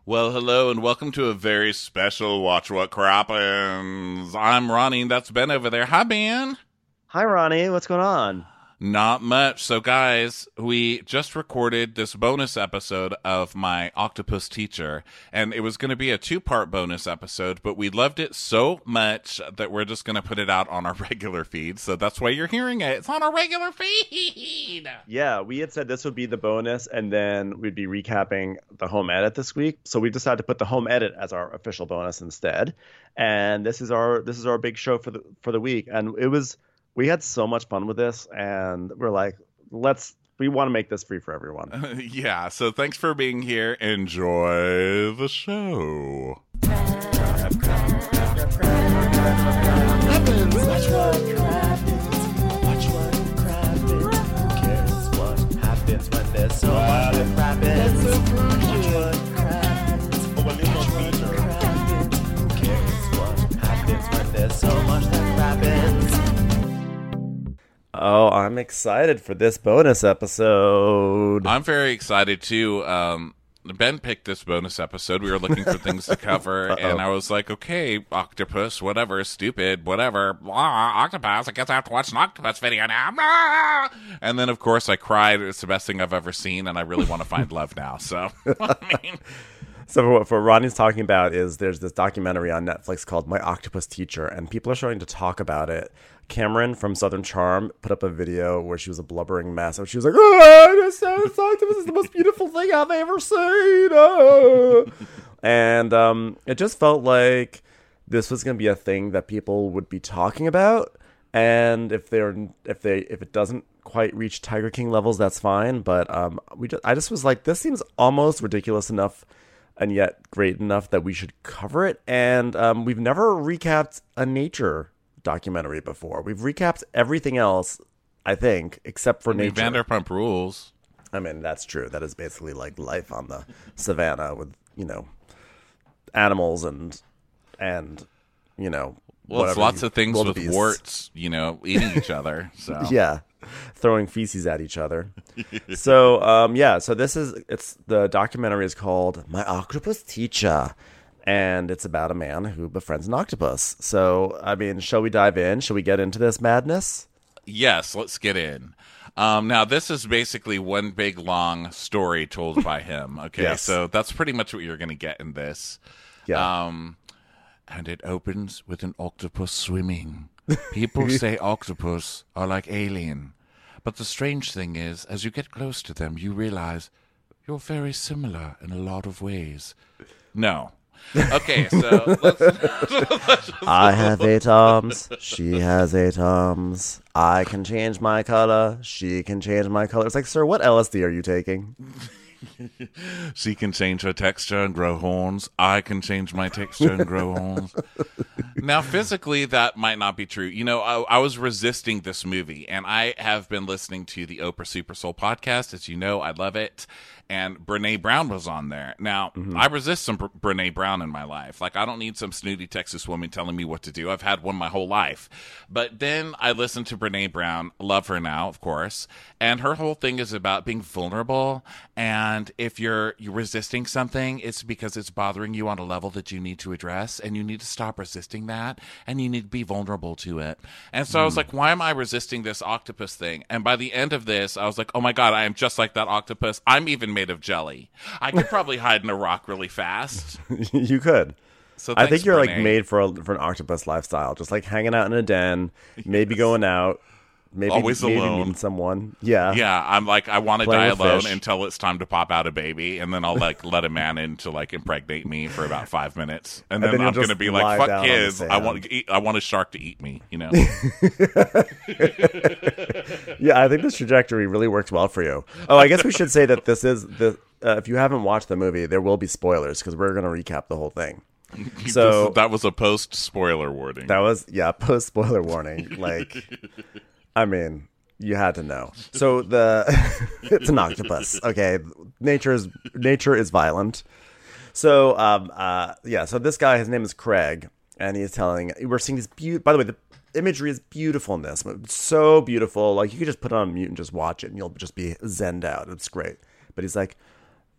Well, hello, and welcome to a very special Watch What Crappens. I'm Ronnie, and that's Ben over there. Hi, Ben. Hi, Ronnie. What's going on? Not much. So, guys, we just recorded this bonus episode of My Octopus Teacher, and it was going to be a two-part bonus episode, but we loved it so much that we're just going to put it out on our regular feed. So that's why you're hearing it. It's on our regular feed. Yeah, we had said this would be the bonus, and then we'd be recapping the home edit this week. So we decided to put the home edit as our official bonus instead. And this is our big show for the week. And we had so much fun with this, and we're like, we want to make this free for everyone. Yeah, so thanks for being here. Enjoy the show. Oh, I'm excited for this bonus episode. I'm very excited too. Ben picked this bonus episode. We were looking for things to cover, and I was like, okay, octopus, whatever, stupid, whatever. Octopus, I guess I have to watch an octopus video now. And then, of course, I cried. It's the best thing I've ever seen, and I really want to find love now. So, I mean... So what Ronnie's talking about is there's this documentary on Netflix called My Octopus Teacher, and people are starting to talk about it. Cameron from Southern Charm put up a video where she was a blubbering mess, and she was like, "Oh, this octopus is the most beautiful thing I've ever seen." Oh. And it just felt like this was going to be a thing that people would be talking about, and if it doesn't quite reach Tiger King levels, that's fine. But I just was like, this seems almost ridiculous enough, and yet great enough that we should cover it. And we've never recapped a nature documentary before. We've recapped everything else, I think, except for nature. Vanderpump Rules. I mean, that's true. That is basically like life on the savannah with, animals and well, it's lots of things with warts, eating each other. So yeah, throwing feces at each other. So it's the documentary is called My Octopus Teacher, and it's about a man who befriends an octopus. So, I mean, shall we dive in? Shall we get into this madness? Yes, let's get in. Now, this is basically one big, long story told by him. Okay, Yes. So that's pretty much what you're going to get in this. Yeah. And it opens with an octopus swimming. People say octopus are like alien. But the strange thing is, as you get close to them, you realize you're very similar in a lot of ways. No. Okay, so let's I have 8 arms. She has 8 arms. I can change my color. She can change my color. It's like, sir, what LSD are you taking? She can change her texture and grow horns. I can change my texture and grow horns. Now, physically, that might not be true. I was resisting this movie, and I have been listening to the Oprah Super Soul podcast. As you know, I love it. And Brene Brown was on there. Now, I resist some Brene Brown in my life. Like, I don't need some snooty Texas woman telling me what to do. I've had one my whole life. But then I listened to Brene Brown, love her now, of course. And her whole thing is about being vulnerable. And if you're resisting something, it's because it's bothering you on a level that you need to address. And you need to stop resisting that. And you need to be vulnerable to it. And so I was like, why am I resisting this octopus thing? And by the end of this, I was like, oh my God, I am just like that octopus. I'm even made of jelly. I could probably hide in a rock really fast. You could. So I think you're Brene. like made for an octopus lifestyle, just like hanging out in a den, maybe going out, maybe Always alone. meeting someone. Yeah. Yeah, I'm like, I want to Playing die with alone fish. until it's time to pop out a baby, and then I'll like let a man in to like impregnate me for about 5 minutes, and then then I'm you'll gonna just be lie like, down fuck on the kids, I want a shark to eat me, Yeah, I think this trajectory really works well for you. Oh, I guess we should say that this is if you haven't watched the movie, there will be spoilers because we're going to recap the whole thing. So that was a post spoiler warning. that was post spoiler warning. Like, I mean, you had to know. So it's an octopus. Okay, nature is violent. So so this guy, his name is Craig, and he's telling. We're seeing this by the way, the imagery is beautiful in this. It's so beautiful. Like, you could just put it on mute and just watch it, and you'll just be zenned out. It's great. But he's like,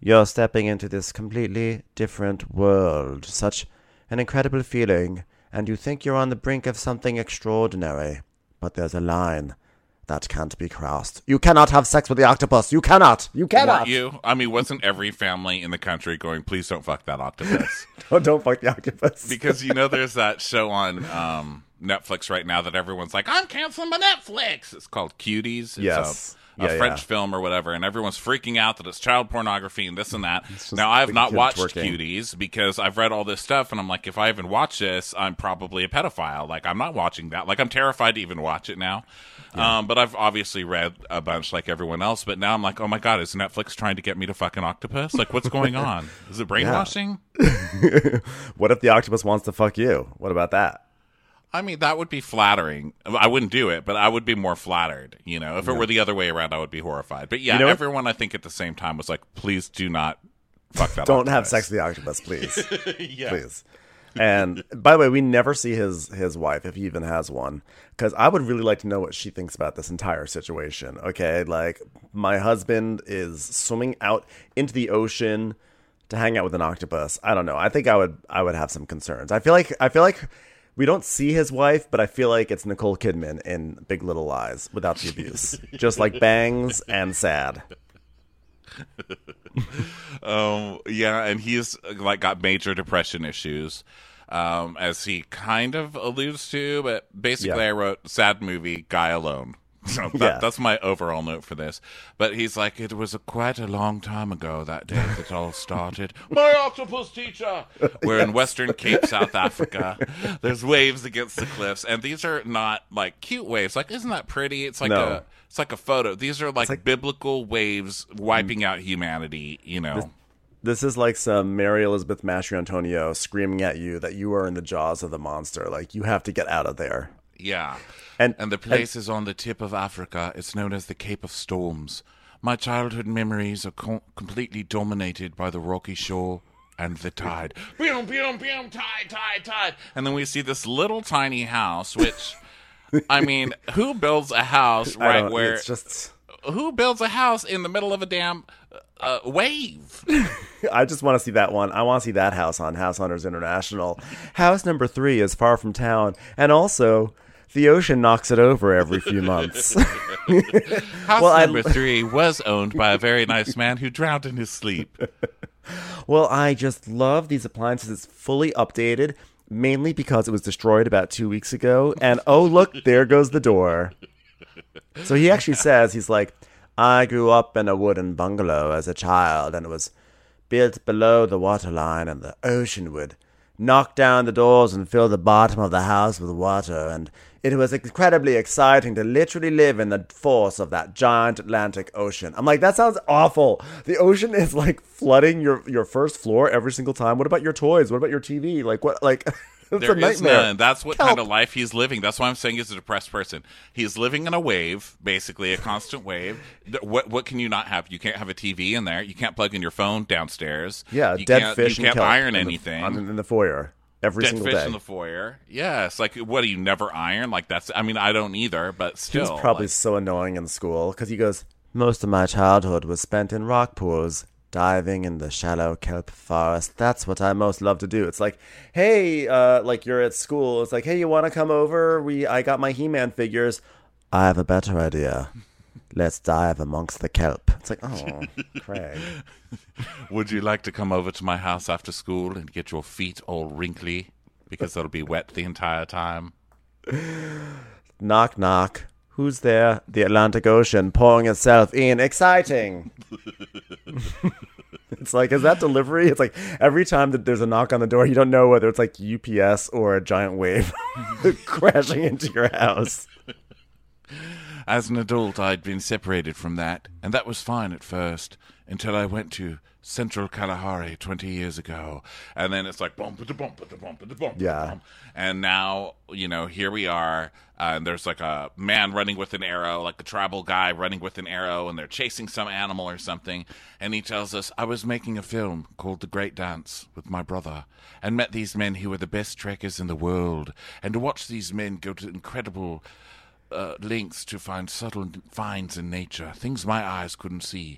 You're stepping into this completely different world. Such an incredible feeling, and you think you're on the brink of something extraordinary. But there's a line that can't be crossed. You cannot have sex with the octopus. You cannot. You cannot. Weren't you? I mean, wasn't every family in the country going, please don't fuck that octopus? Don't fuck the octopus. Because, there's that show on Netflix right now that everyone's like, I'm canceling my Netflix. It's called Cuties. It's Yes. a French film or whatever, and everyone's freaking out that it's child pornography and this and that. Now, I have not watched Cuties because I've read all this stuff, and I'm like, if I even watch this, I'm probably a pedophile. Like, I'm not watching that. Like, I'm terrified to even watch it now. Yeah. But I've obviously read a bunch like everyone else, but now I'm like, oh my God, is Netflix trying to get me to fuck an octopus? Like, what's going on? Is it brainwashing? What if the octopus wants to fuck you? What about that? I mean, that would be flattering. I wouldn't do it, but I would be more flattered. If it were the other way around, I would be horrified. But yeah, everyone I think at the same time was like, please do not fuck that Don't octopus. have sex with the octopus, please. Yeah. Please. And by the way, we never see his wife, if he even has one, because I would really like to know what she thinks about this entire situation. Okay, like, my husband is swimming out into the ocean to hang out with an octopus. I don't know. I think I would have some concerns. I feel like we don't see his wife, but I feel like it's Nicole Kidman in Big Little Lies without the abuse. Just like bangs and sad. Yeah, and he's like got major depression issues, as he kind of alludes to. But basically, I wrote sad movie, guy alone. So that's my overall note for this. But he's like, it was quite a long time ago that day that all started. My octopus teacher! We're in Western Cape, South Africa. There's waves against the cliffs, and these are not like cute waves. Like, isn't that pretty? It's like it's like a photo. These are like biblical waves wiping out humanity. This is like some Mary Elizabeth Mastrantonio screaming at you that you are in the jaws of the monster. Like, you have to get out of there. Yeah. And the place is on the tip of Africa. It's known as the Cape of Storms. My childhood memories are completely dominated by the rocky shore and the tide. Boom, boom, boom, tide. And then we see this little tiny house, which, I mean, who builds a house where... It's just... Who builds a house in the middle of a damn wave? I just want to see that one. I want to see that house on House Hunters International. House number 3 is far from town. And also... the ocean knocks it over every few months. House number 3 was owned by a very nice man who drowned in his sleep. Well, I just love these appliances. It's fully updated, mainly because it was destroyed about 2 weeks ago. And oh, look, there goes the door. So he actually says, he's like, I grew up in a wooden bungalow as a child, and it was built below the waterline, and the ocean would knock down the doors and fill the bottom of the house with water, and it was incredibly exciting to literally live in the force of that giant Atlantic Ocean. I'm like, that sounds awful. The ocean is like flooding your first floor every single time. What about your toys? What about your TV? Like, what? Like, it's a nightmare. Is none. That's what kind of life he's living. That's why I'm saying he's a depressed person. He's living in a wave, basically a constant wave. What can you not have? You can't have a TV in there. You can't plug in your phone downstairs. Yeah, dead fish. You can't iron anything in the foyer. Every single day. Dead fish in the foyer. Yes. Like, what do you never iron? Like, that's, I mean, I don't either, but still. He was probably so annoying in school because he goes, most of my childhood was spent in rock pools, diving in the shallow kelp forest. That's what I most love to do. It's like, hey, like you're at school. It's like, hey, you want to come over? I got my He-Man figures. I have a better idea. Let's dive amongst the kelp. It's like, oh, Craig. Would you like to come over to my house after school and get your feet all wrinkly because they'll be wet the entire time? Knock, knock. Who's there? The Atlantic Ocean pouring itself in. Exciting. It's like, is that delivery? It's like every time that there's a knock on the door, you don't know whether it's like UPS or a giant wave crashing into your house. As an adult, I'd been separated from that, and that was fine at first, until I went to Central Kalahari 20 years ago. And then it's like, bump, bump, bump, bump. Yeah. And now, here we are, and there's like a man running with an arrow, like a tribal guy running with an arrow, and they're chasing some animal or something. And he tells us, I was making a film called The Great Dance with my brother, and met these men who were the best trekkers in the world. And to watch these men go to incredible lengths to find subtle finds in nature, things my eyes couldn't see.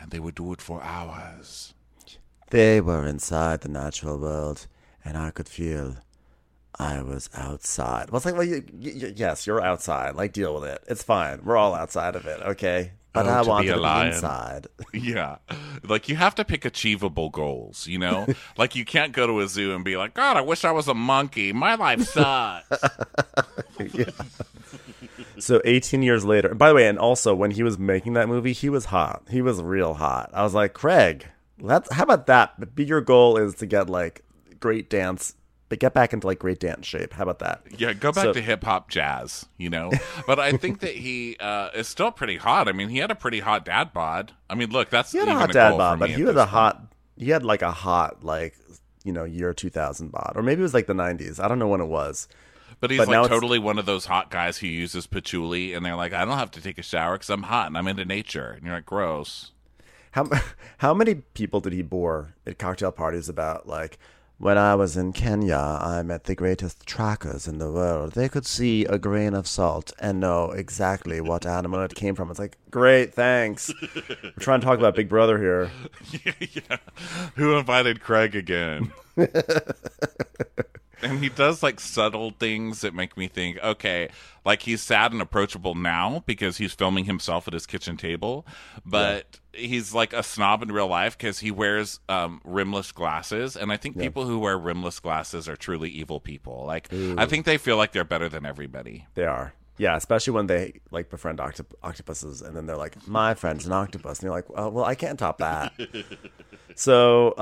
and they would do it for hours. They were inside the natural world, and I could feel I was outside. Well, it's like, well, yes, you're outside. Like, deal with it. It's fine. We're all outside of it, okay? But I wanted to be inside. Yeah. Like, you have to pick achievable goals, you know? Like, you can't go to a zoo and be like, God, I wish I was a monkey. My life sucks. Yeah. So 18 years later, by the way, and also when he was making that movie, he was hot. He was real hot. I was like, Craig, how about that? Be your goal is to get like great dance, but get back into like great dance shape. How about that? Yeah, go back to hip hop jazz, you know? But I think that he is still pretty hot. I mean, he had a pretty hot dad bod. I mean, look, that's he had even a hot a dad goal bod, for but me he at was this a point. hot. He had like a hot like year 2000 bod, or maybe it was like the 90s. I don't know when it was. But he's But now like it's- totally one of those hot guys who uses patchouli, and they're like, I don't have to take a shower because I'm hot and I'm into nature. And you're like, gross. How many people did he bore at cocktail parties about like, when I was in Kenya, I met the greatest trackers in the world. They could see a grain of salt and know exactly what animal it came from. It's like, great, thanks. We're trying to talk about Big Brother here. Yeah. Who invited Craig again? And he does like subtle things that make me think, okay, like he's sad and approachable now because he's filming himself at his kitchen table, but he's like a snob in real life because he wears rimless glasses, and I think people who wear rimless glasses are truly evil people. Like, I think they feel like they're better than everybody. They are. Yeah, especially when they like befriend octopuses, and then they're like, "My friend's an octopus," and you're like, "Well, I can't top that." So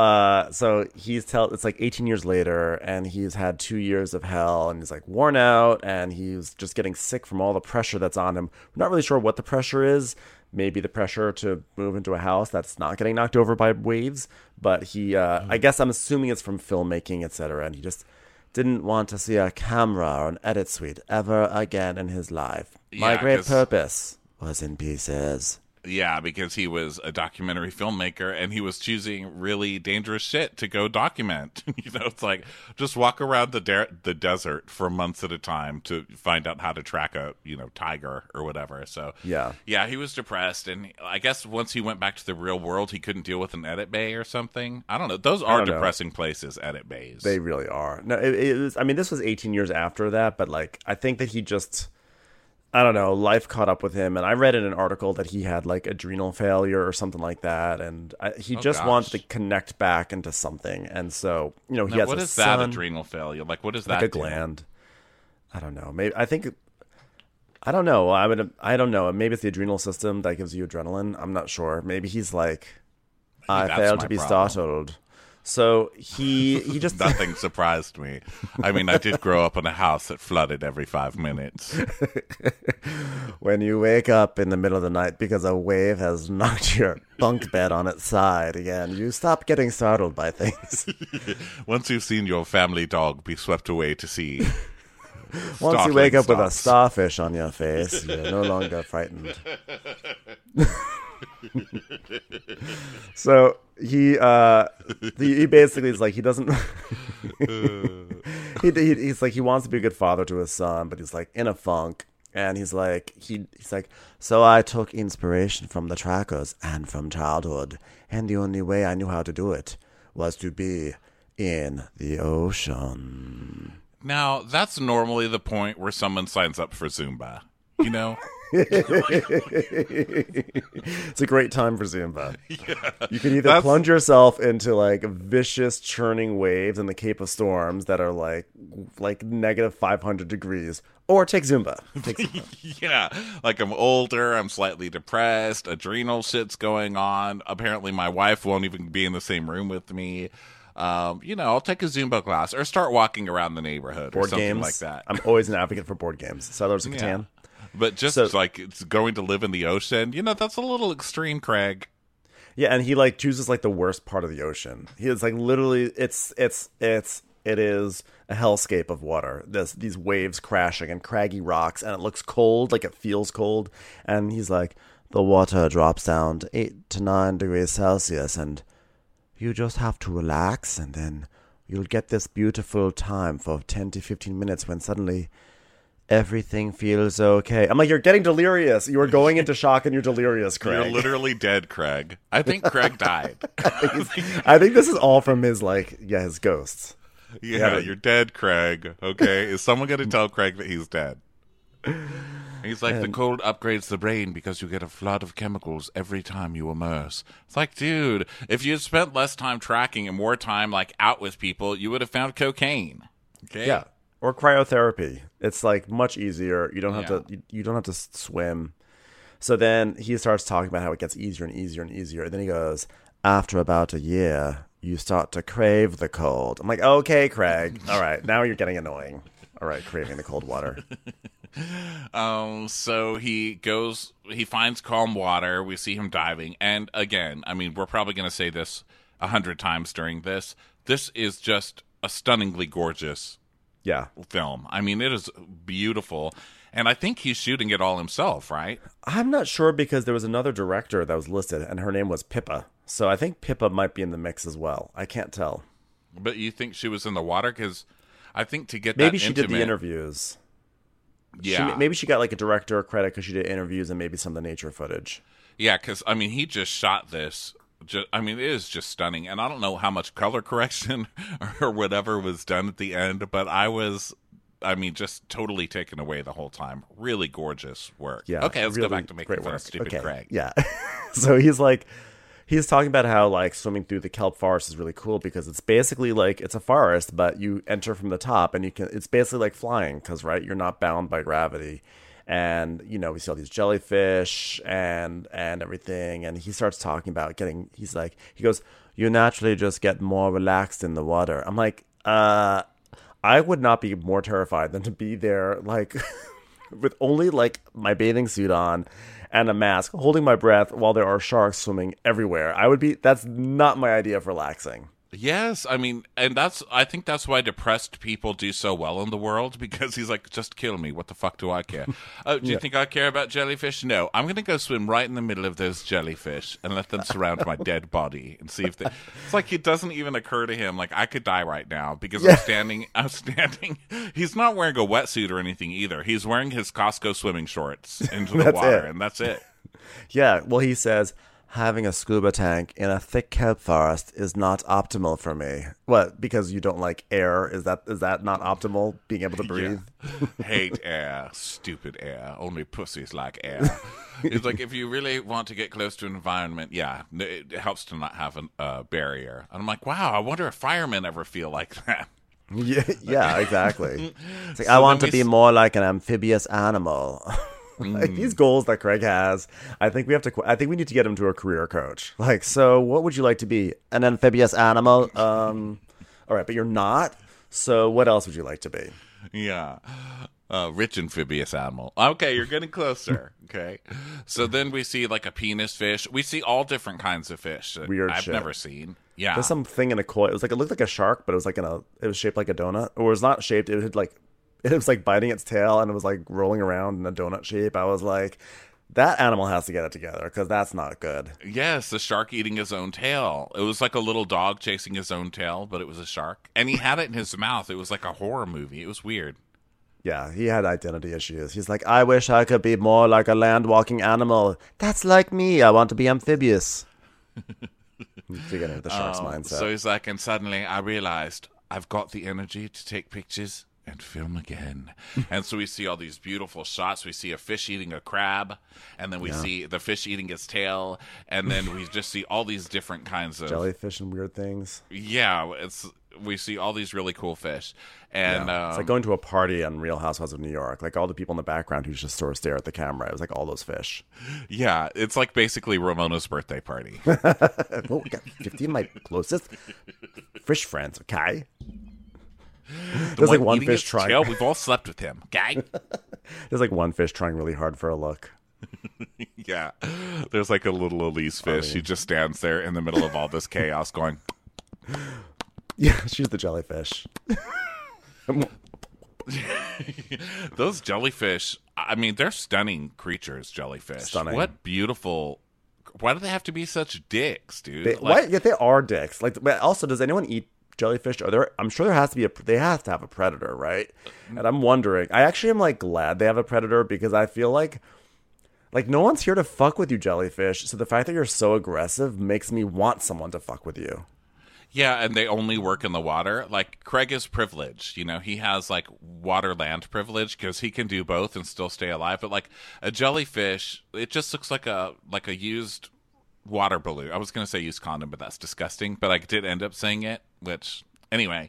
it's like 18 years later, and he's had 2 years of hell, and he's like worn out, and he's just getting sick from all the pressure that's on him. We're not really sure what the pressure is. Maybe the pressure to move into a house that's not getting knocked over by waves, but he, I guess I'm assuming it's from filmmaking, etc., and he just didn't want to see a camera or an edit suite ever again in his life. My Yeah, great 'cause- purpose was in pieces. Yeah, because he was a documentary filmmaker and he was choosing really dangerous shit to go document. You know, it's like just walk around the desert for months at a time to find out how to track a, tiger or whatever. So, Yeah. he was depressed. And I guess once he went back to the real world, he couldn't deal with an edit bay or something. I don't know. Those are don't know. depressing places, edit bays. They really are. No, it was. I mean, this was 18 years after that, but like, I think that he just, I don't know, life caught up with him. And I read in an article that he had like adrenal failure or something like that, and he just wanted to connect back into something. And so, he Now, has what a is that son, adrenal failure? Like, what is like that? a gland. I don't know. Maybe I don't know. I don't know. Maybe it's the adrenal system that gives you adrenaline. I'm not sure. Maybe he's like, I that's failed my to be problem. startled. So he just Nothing surprised me. I mean, I did grow up in a house that flooded every 5 minutes. when you wake up in the middle of the night because a wave has knocked your bunk bed on its side again, you stop getting startled by things. Once you've seen your family dog be swept away to sea. Once you wake up with a starts. starfish on your face, you're no longer frightened. So he basically is like, he doesn't he's like, he wants to be a good father to his son, but he's like in a funk, and he's like, so I took inspiration from the trackers and from childhood, and the only way I knew how to do it was to be in the ocean. Now, that's normally the point where someone signs up for Zumba. You know? It's a great time for Zumba. You can either plunge yourself into like vicious churning waves in the Cape of Storms that are like negative 500 degrees, or take Zumba. Yeah. Like, I'm older, I'm slightly depressed, adrenal shit's going on. Apparently, my wife won't even be in the same room with me. I'll take a Zumba class or start walking around the neighborhood or Board something games. like that. I'm always an advocate for board games. Settlers of Yeah. Catan. But just like it's going to live in the ocean, that's a little extreme, Craig. Yeah, and he like chooses like the worst part of the ocean. He is like literally it is a hellscape of water. These waves crashing and craggy rocks, and it looks cold, like it feels cold. And he's like, the water drops down to 8 to 9 degrees Celsius, and you just have to relax, and then you'll get this beautiful time for 10 to 15 minutes when suddenly everything feels okay. I'm like, you're getting delirious. You are going into shock and you're delirious, Craig. You're literally dead, Craig. I think Craig died. I think this is all from his, his ghosts. Yeah, you're dead, Craig. Okay, is someone going to tell Craig that he's dead? He's like, the cold upgrades the brain because you get a flood of chemicals every time you immerse. It's like, dude, if you had spent less time tracking and more time out with people, you would have found cocaine. Okay. Yeah, or cryotherapy. It's much easier. You don't have to. You don't have to swim. So then he starts talking about how it gets easier and easier and easier. And then he goes, after about a year, you start to crave the cold. I'm like, okay, Craig. All right, now you're getting annoying. All right, craving the cold water. So he finds calm water. We see him diving. And again, I mean, we're probably going to say this 100 times during this. This is just a stunningly gorgeous film. I mean, it is beautiful. And I think he's shooting it all himself, right? I'm not sure because there was another director that was listed and her name was Pippa. So I think Pippa might be in the mix as well. I can't tell. But you think she was in the water? Because I think to get maybe that she did the interviews. Yeah. Maybe she got a director credit because she did interviews and maybe some of the nature footage. Yeah, because, I mean, he just shot this. It is just stunning. And I don't know how much color correction or whatever was done at the end, but I was, just totally taken away the whole time. Really gorgeous work. Yeah. Okay, let's really go back to making fun of stupid Craig. Yeah. So he's talking about how swimming through the kelp forest is really cool because it's basically it's a forest, but you enter from the top and it's basically like flying because, right, you're not bound by gravity. And, we see all these jellyfish and everything. And he starts talking about he goes, you naturally just get more relaxed in the water. I'm like, I would not be more terrified than to be there, with only my bathing suit on and a mask, holding my breath while there are sharks swimming everywhere. That's not my idea of relaxing. Yes, and I think that's why depressed people do so well in the world, because he's like, just kill me. What the fuck do I care? Oh, do you think I care about jellyfish? No, I'm going to go swim right in the middle of those jellyfish and let them surround my dead body and see if they... It's like it doesn't even occur to him, I could die right now because I'm standing. He's not wearing a wetsuit or anything either. He's wearing his Costco swimming shorts into the water, and that's it. Yeah, well, he says... having a scuba tank in a thick kelp forest is not optimal for me. What? Because you don't like air? Is that not optimal? Being able to breathe? Yeah. Hate air. Stupid air. Only pussies like air. It's like if you really want to get close to an environment, it helps to not have a barrier. And I'm like, wow, I wonder if firemen ever feel like that. Yeah, exactly. It's I want to be more like an amphibious animal. These goals that Craig has, I think we need to get him to a career coach. So what would you like to be? An amphibious animal? All right, but you're not. So what else would you like to be? Yeah. Rich amphibious animal. Okay, you're getting closer. Okay. So then we see a penis fish. We see all different kinds of fish that Weird I've shit. never seen. Yeah. There's something in a koi. It looked like a shark, but it was it was shaped like a donut. Or it was not shaped. It was biting its tail and it was rolling around in a donut shape. I was like, that animal has to get it together because that's not good. Yes, the shark eating his own tail. It was like a little dog chasing his own tail, but it was a shark. And he had it in his mouth. It was like a horror movie. It was weird. Yeah, he had identity issues. He's like, I wish I could be more like a land-walking animal. That's like me. I want to be amphibious. To get into the shark's mindset. So he's like, and suddenly I realized I've got the energy to take pictures and film again. And so we see all these beautiful shots. We see a fish eating a crab, and then we see the fish eating its tail, and then we just see all these different kinds of jellyfish and weird things. Yeah, we see all these really cool fish. And it's like going to a party on Real Housewives of New York. All the people in the background who just sort of stare at the camera. It was all those fish. Yeah, it's basically Ramona's birthday party. Well, we got 50 of my closest fish friends, okay? There's one fish trying. Tail, we've all slept with him, okay? There's one fish trying really hard for a look. Yeah. There's a little Elise fish. She just stands there in the middle of all this chaos going... Yeah, she's the jellyfish. Those jellyfish, they're stunning creatures, jellyfish. Stunning. What beautiful... Why do they have to be such dicks, dude? They are dicks. But also, does anyone eat jellyfish? I'm sure there has to be they have to have a predator, right? And I'm wondering. I actually am like glad they have a predator because I feel like no one's here to fuck with you, jellyfish. So the fact that you're so aggressive makes me want someone to fuck with you. Yeah, and they only work in the water. Like, Craig is privileged. You know, he has, like, water-land privilege because he can do both and still stay alive. But, like, a jellyfish, it just looks like a used water balloon. I was going to say used condom, but that's disgusting. But I did end up saying it, which, anyway.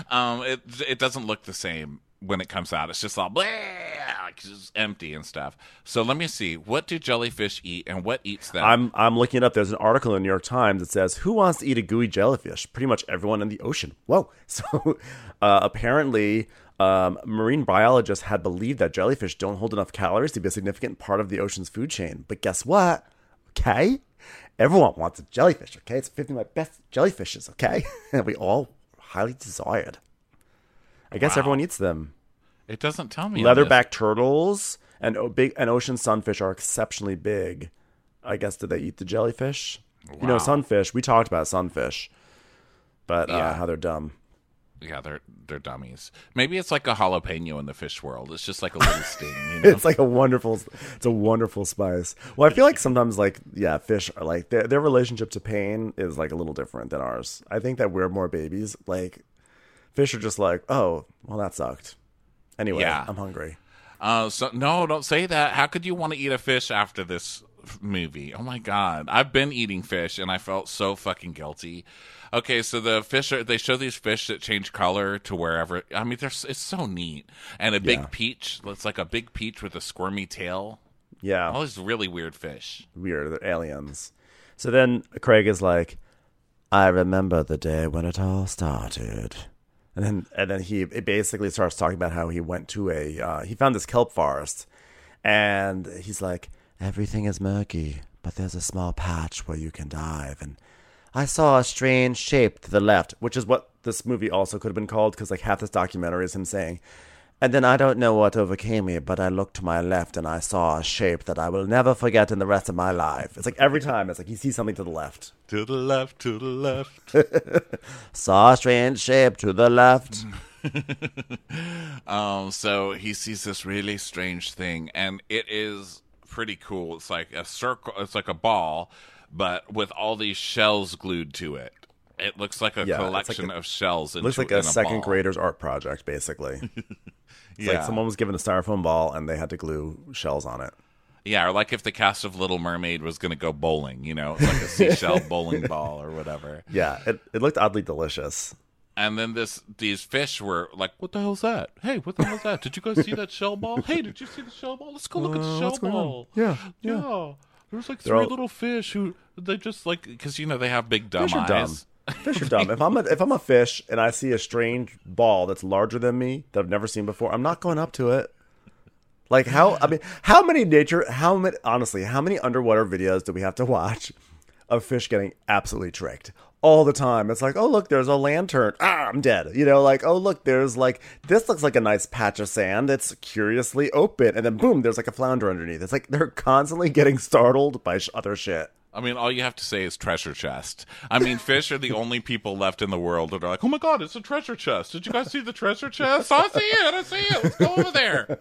It doesn't look the same when it comes out. It's just all blah, like just empty and stuff. So let me see. What do jellyfish eat and what eats them? I'm looking it up. There's an article in the New York Times that says, who wants to eat a gooey jellyfish? Pretty much everyone in the ocean. Whoa. So apparently marine biologists had believed that jellyfish don't hold enough calories to be a significant part of the ocean's food chain. But guess what? Okay. Everyone wants a jellyfish. Okay. It's 50 of my best jellyfishes. Okay. And we all highly desired. I guess everyone eats them. It doesn't tell me. Leatherback turtles and ocean sunfish are exceptionally big. I guess, do they eat the jellyfish? Wow. You know, sunfish. We talked about sunfish, but how they're dumb. Yeah, they're dummies. Maybe it's like a jalapeno in the fish world. It's just like a little sting. You know? It's a wonderful spice. Well, I feel like sometimes fish are like their relationship to pain is like a little different than ours. I think that we're more babies. Like, fish are just like, oh, well, that sucked. Anyway, I'm hungry. So no, don't say that. How could you want to eat a fish after this movie? Oh my God. I've been eating fish and I felt so fucking guilty. Okay, so the fish they show these fish that change color to wherever. I mean, it's so neat. And a big peach. It's like a big peach with a squirmy tail. Yeah. All these really weird fish. Weird. They're aliens. So then Craig is like, I remember the day when it all started. And then he basically starts talking about how he went to he found this kelp forest, and he's like, everything is murky, but there's a small patch where you can dive, and I saw a strange shape to the left, which is what this movie also could have been called, because like half this documentary is him saying, and then I don't know what overcame me, but I looked to my left and I saw a shape that I will never forget in the rest of my life. It's like every time, it's like he sees something to the left. To the left, to the left. Saw a strange shape to the left. So he sees this really strange thing, and it is pretty cool. It's like a circle, it's like a ball, but with all these shells glued to it. It looks like a collection of shells. It looks like a second grader's art project, basically. It's like someone was given a styrofoam ball and they had to glue shells on it. Yeah, or like if the cast of Little Mermaid was going to go bowling, you know, it's like a seashell bowling ball or whatever. Yeah, it looked oddly delicious. And then these fish were like, what the hell's that? Hey, what the hell's that? Did you guys see that shell ball? Hey, did you see the shell ball? Let's go look at the shell ball. Yeah. There's like three little fish who they just like, because, you know, they have big dumb eyes. Dumb. Fish are dumb. If I'm a fish and I see a strange ball that's larger than me that I've never seen before, I'm not going up to it. Like how many underwater videos do we have to watch of fish getting absolutely tricked all the time? It's like, oh look, there's a lantern. I'm dead. You know, like, oh look, there's like, this looks like a nice patch of sand that's curiously open, and then boom, there's like a flounder underneath. It's like they're constantly getting startled by other shit. I mean, all you have to say is treasure chest. I mean, fish are the only people left in the world that are like, oh my God, it's a treasure chest. Did you guys see the treasure chest? I see it. Let's go over there.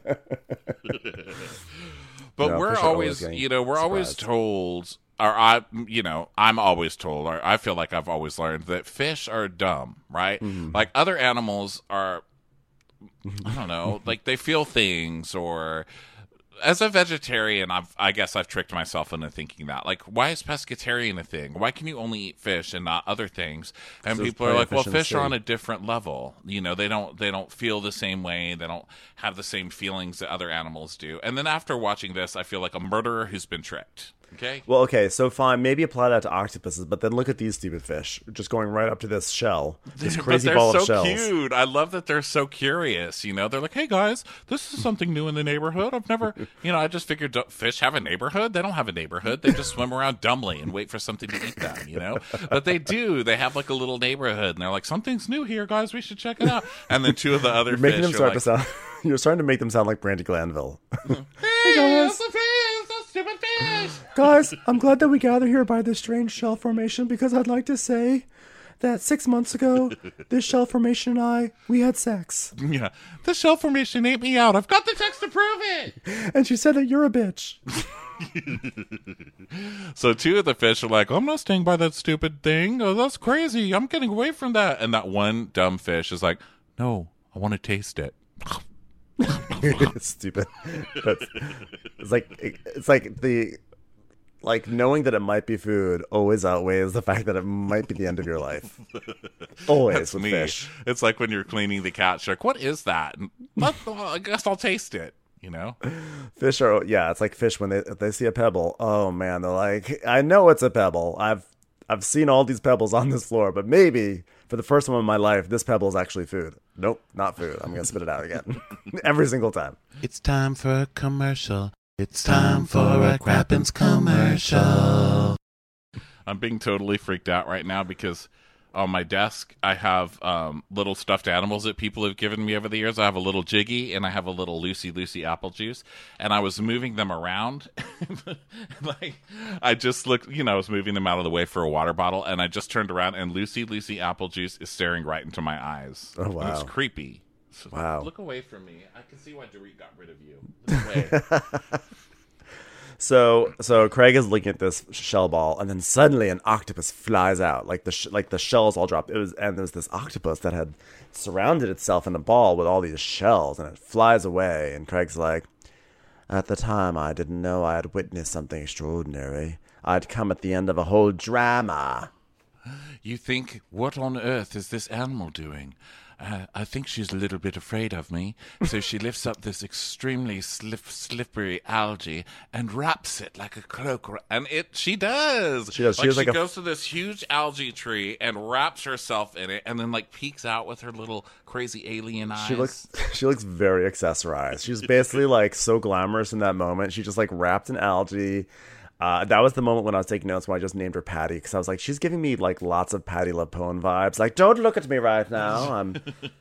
But we're always told, or I'm always told, or I feel like I've always learned that fish are dumb, right? Mm-hmm. Like other animals are, I don't know, like they feel things, or as a vegetarian, I guess I've tricked myself into thinking that. Like, why is pescatarian a thing? Why can you only eat fish and not other things? And so people are like, well, fish are on a different level. You know, they don't feel the same way. They don't have the same feelings that other animals do. And then after watching this, I feel like a murderer who's been tricked. Okay. Well, okay, so fine, maybe apply that to octopuses, but then look at these stupid fish, just going right up to this shell, this crazy ball of shells. They're so cute. I love that they're so curious. You know, they're like, "Hey guys, this is something new in the neighborhood. I've never, I just figured fish have a neighborhood. They don't have a neighborhood. They just swim around dumbly and wait for something to eat them. You know, but they do. They have like a little neighborhood, and they're like, something's new here, guys. We should check it out. And then two of the other fish are like, you're starting to make them sound like Brandy Glanville. Hey guys. Stupid fish. Guys, I'm glad that we gather here by this strange shell formation because I'd like to say that 6 months ago, this shell formation and we had sex. Yeah. The shell formation ate me out. I've got the text to prove it. And she said that you're a bitch. So 2 of the fish are like, I'm not staying by that stupid thing. Oh, that's crazy. I'm getting away from that. And that one dumb fish is like, no, I want to taste it. It's stupid. It's like knowing that it might be food always outweighs the fact that it might be the end of your life. Always. That's with me. Fish. It's like when you're cleaning the cat. You're like, what is that? I guess I'll taste it. You know, fish are it's like fish when they see a pebble. Oh man, they're like, I know it's a pebble. I've seen all these pebbles on this floor, but maybe for the first time in my life, this pebble is actually food. Nope, not food. I'm gonna spit it out again every single time. It's time for a commercial. It's time for a Crappens commercial. I'm being totally freaked out right now because on my desk I have little stuffed animals that people have given me over the years. I have a little Jiggy and I have a little Lucy apple juice, and I was moving them around. Like I just looked, I was moving them out of the way for a water bottle, and I just turned around and Lucy apple juice is staring right into my eyes. Oh wow, it's creepy. So wow, look away from me. I can see why Dorit got rid of you. Look away. So Craig is looking at this shell ball, and then suddenly an octopus flies out. Like the shells all dropped. And there's this octopus that had surrounded itself in a ball with all these shells, and it flies away. And Craig's like, at the time, I didn't know I had witnessed something extraordinary. I'd come at the end of a whole drama. You think, what on earth is this animal doing? I think she's a little bit afraid of me, so she lifts up this extremely slippery algae and wraps it like a cloak. And she does. She does. She goes to this huge algae tree and wraps herself in it, and then peeks out with her little crazy alien eyes. She looks very accessorized. She's basically so glamorous in that moment. She just wrapped in algae. That was the moment when I was taking notes when I just named her Patty, because I was like, she's giving me lots of Patti LuPone vibes. Like, don't look at me right now. I'm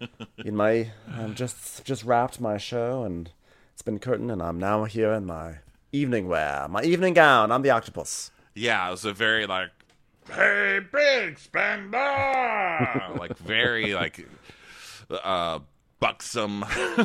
just wrapped my show, and it's been curtained, and I'm now here in my evening wear, my evening gown. I'm the octopus. Yeah, it was a very hey, big spender, very buxom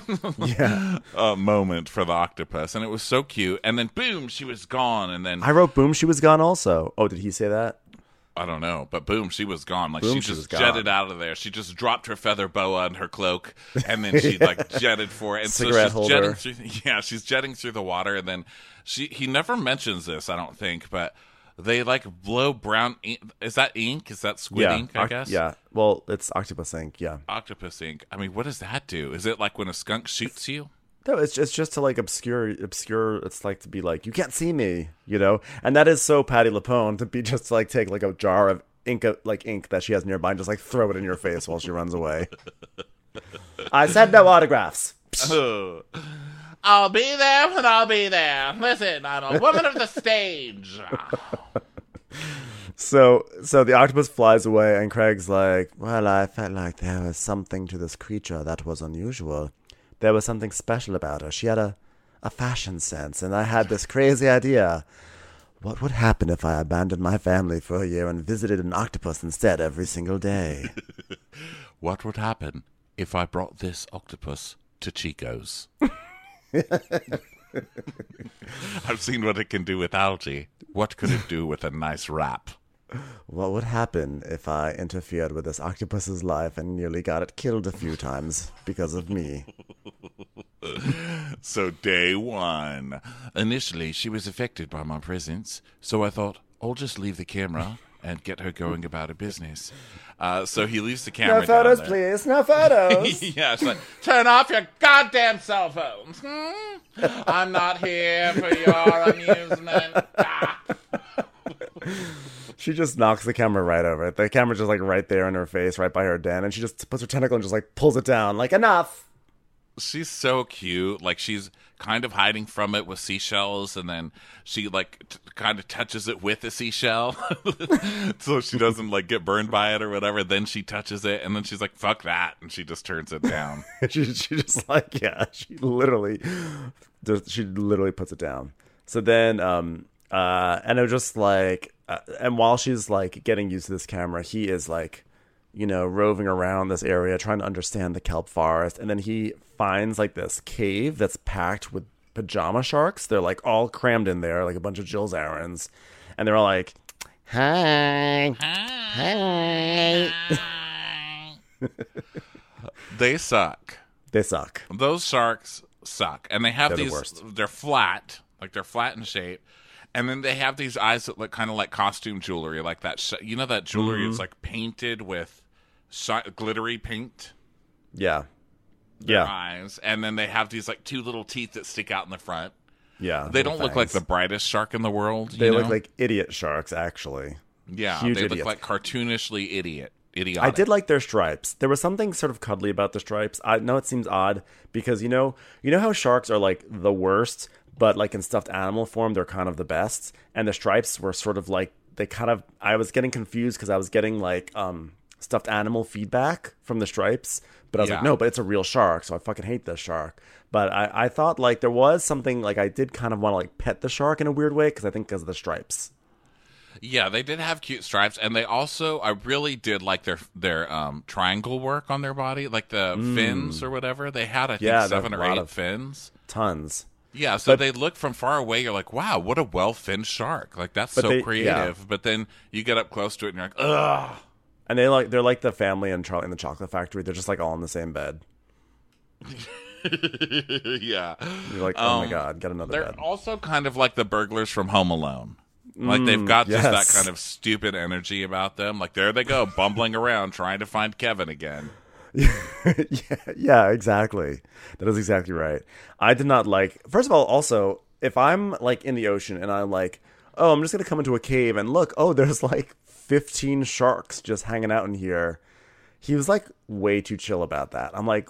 moment for the octopus, and it was so cute. And then boom, she was gone. And then I wrote boom, she was gone also. Oh, did he say that? I don't know, but boom, she was gone. Boom, she just jetted out of there. She just dropped her feather boa in her cloak, and then she jetted for it. And cigarette so holder. She's jetting through the water, and then he never mentions this, I don't think, but they blow brown ink. Is that ink? Is that squid ink, I guess? Yeah. Well, it's octopus ink, yeah. Octopus ink. I mean, what does that do? Is it like when a skunk shoots you? No, it's just to obscure. It's to be you can't see me, And that is so Patti LuPone to be just take a jar of ink, ink that she has nearby and just throw it in your face while she runs away. I said no autographs. I'll be there when I'll be there. Listen, I'm a woman of the stage. So the octopus flies away, and Craig's like, well, I felt like there was something to this creature that was unusual. There was something special about her. She had a fashion sense, and I had this crazy idea. What would happen if I abandoned my family for a year and visited an octopus instead every single day? What would happen if I brought this octopus to Chico's? I've seen what it can do with algae. What could it do with a nice wrap? What would happen if I interfered with this octopus's life and nearly got it killed a few times because of me? So day one. Initially, she was affected by my presence, so I thought, I'll just leave the camera and get her going about her business. So he leaves the camera. No photos, please. No photos. Yeah, it's turn off your goddamn cell phones. I'm not here for your amusement. She just knocks the camera right over it. The camera's just right there in her face, right by her den, and she just puts her tentacle and just pulls it down. Enough. She's so cute. She's kind of hiding from it with seashells, and then she kind of touches it with a seashell so she doesn't get burned by it or whatever. Then she touches it, and then she's like, fuck that, and she just turns it down. she just she literally puts it down. So then and it was just and while she's getting used to this camera, he is roving around this area trying to understand the kelp forest, and then he finds like this cave that's packed with pajama sharks. They're like all crammed in there, like a bunch of Jill Zarins, and they're all like, "Hi, hi." They suck. They suck. Those sharks suck, and they have They're the these. worst. They're flat, like they're flat in shape, and then they have these eyes that look kind of like costume jewelry, like that. That jewelry is like painted with glittery paint. Yeah. Their eyes, and then they have these like two little teeth that stick out in the front. Yeah. They don't look like the brightest shark in the world. They look like idiot sharks, actually. Yeah, Huge they idiots. look like cartoonishly idiotic. I did like their stripes. There was something sort of cuddly about the stripes. I know it seems odd because you know how sharks are like the worst, but like in stuffed animal form they're kind of the best. And the stripes were sort of like I was getting confused because I was getting like stuffed animal feedback from the stripes, but I was like, no, but it's a real shark, so I fucking hate this shark. But I thought like there was something like I did kind of want to like pet the shark in a weird way because of the stripes. Yeah, they did have cute stripes, and they also I really did like their triangle work on their body, like the fins or whatever. They had I think 7 or 8 fins. Tons. Yeah, so they look from far away. You're like, wow, what a well-finned shark! Like that's so creative. Yeah. But then you get up close to it, and you're like, ugh. And they're like the family in Charlie and the Chocolate Factory. They're just like all in the same bed. Yeah, you're like, oh my god, get another bed. They're also kind of like the burglars from Home Alone. Like they've got just that kind of stupid energy about them. Like there they go, bumbling around trying to find Kevin again. yeah, exactly. That is exactly right. I did not like. First of all, also, if I'm like in the ocean and I'm like, oh, I'm just gonna come into a cave and look, oh, there's like 15 sharks just hanging out in here. He was like way too chill about that. I'm like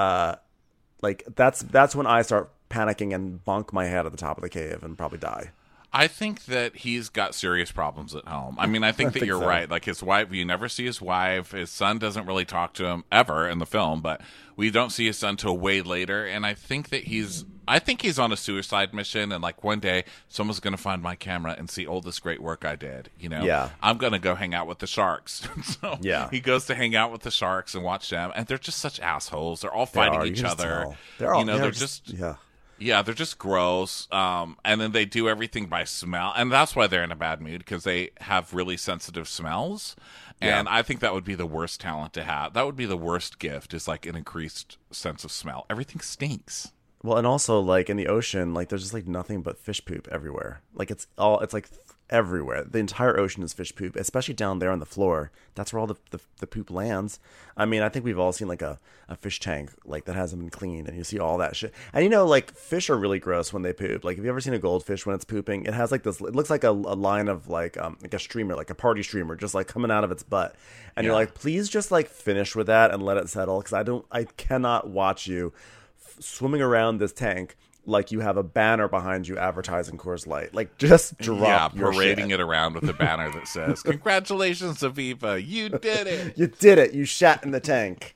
that's when I start panicking and bonk my head at the top of the cave and probably die. I think that he's got serious problems at home. I mean, I think that you're right. Like his wife, you never see his wife. His son doesn't really talk to him ever in the film, but we don't see his son till way later. And I think that he's on a suicide mission. And like one day, someone's going to find my camera and see all this great work I did. Yeah. I'm going to go hang out with the sharks. So he goes to hang out with the sharks and watch them, and they're just such assholes. They're all fighting each other. They're just. Yeah, they're just gross. And then they do everything by smell. And that's why they're in a bad mood, because they have really sensitive smells. And I think that would be the worst talent to have. That would be the worst gift, is like an increased sense of smell. Everything stinks. Well, and also like in the ocean, like there's just like nothing but fish poop everywhere. Like it's like everywhere. The entire ocean is fish poop, especially down there on the floor. That's where all the poop lands. I mean, I think we've all seen like a fish tank like that hasn't been cleaned, and you see all that shit. And like fish are really gross when they poop. Like, have you ever seen a goldfish when it's pooping? It has like this. It looks like a line of like a streamer, like a party streamer, just like coming out of its butt. And you're like, please just like finish with that and let it settle, because I cannot watch you swimming around this tank like you have a banner behind you advertising Coors Light. Like, just drop your parading shit. it around with a banner that says, "Congratulations, Aviva, you did it! You did it! You shat in the tank."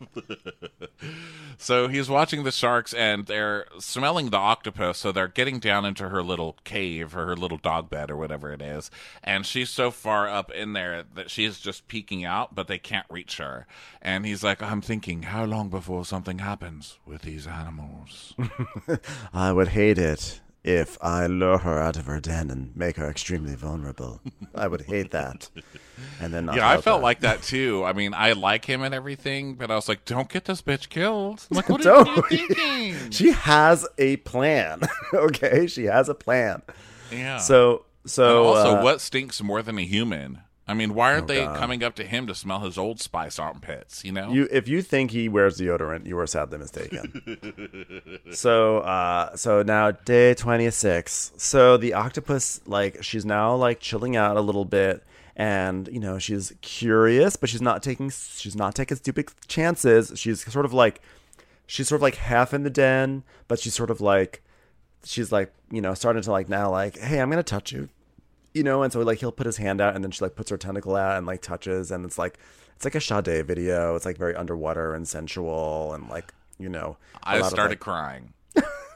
So he's watching the sharks, and they're smelling the octopus, so they're getting down into her little cave, or her little dog bed, or whatever it is, and she's so far up in there that she's just peeking out, but they can't reach her. And he's like, I'm thinking, how long before something happens with these animals? I would hate it if I lure her out of her den and make her extremely vulnerable. I would hate that. And then I felt like that too. I mean, I like him and everything, but I was like, don't get this bitch killed. I'm like, what are you thinking? She has a plan. Okay, she has a plan. Yeah. So and also, what stinks more than a human? I mean, why aren't they coming up to him to smell his Old Spice armpits, If you think he wears deodorant, you are sadly mistaken. So now day 26. So the octopus, like, she's now like chilling out a little bit, and she's curious, but she's not taking stupid chances. She's sort of like half in the den, but she's like starting to like now like, hey, I'm gonna touch you. And so like he'll put his hand out, and then she like puts her tentacle out and like touches, and it's like a Sade video. It's like very underwater and sensual, and like I started crying.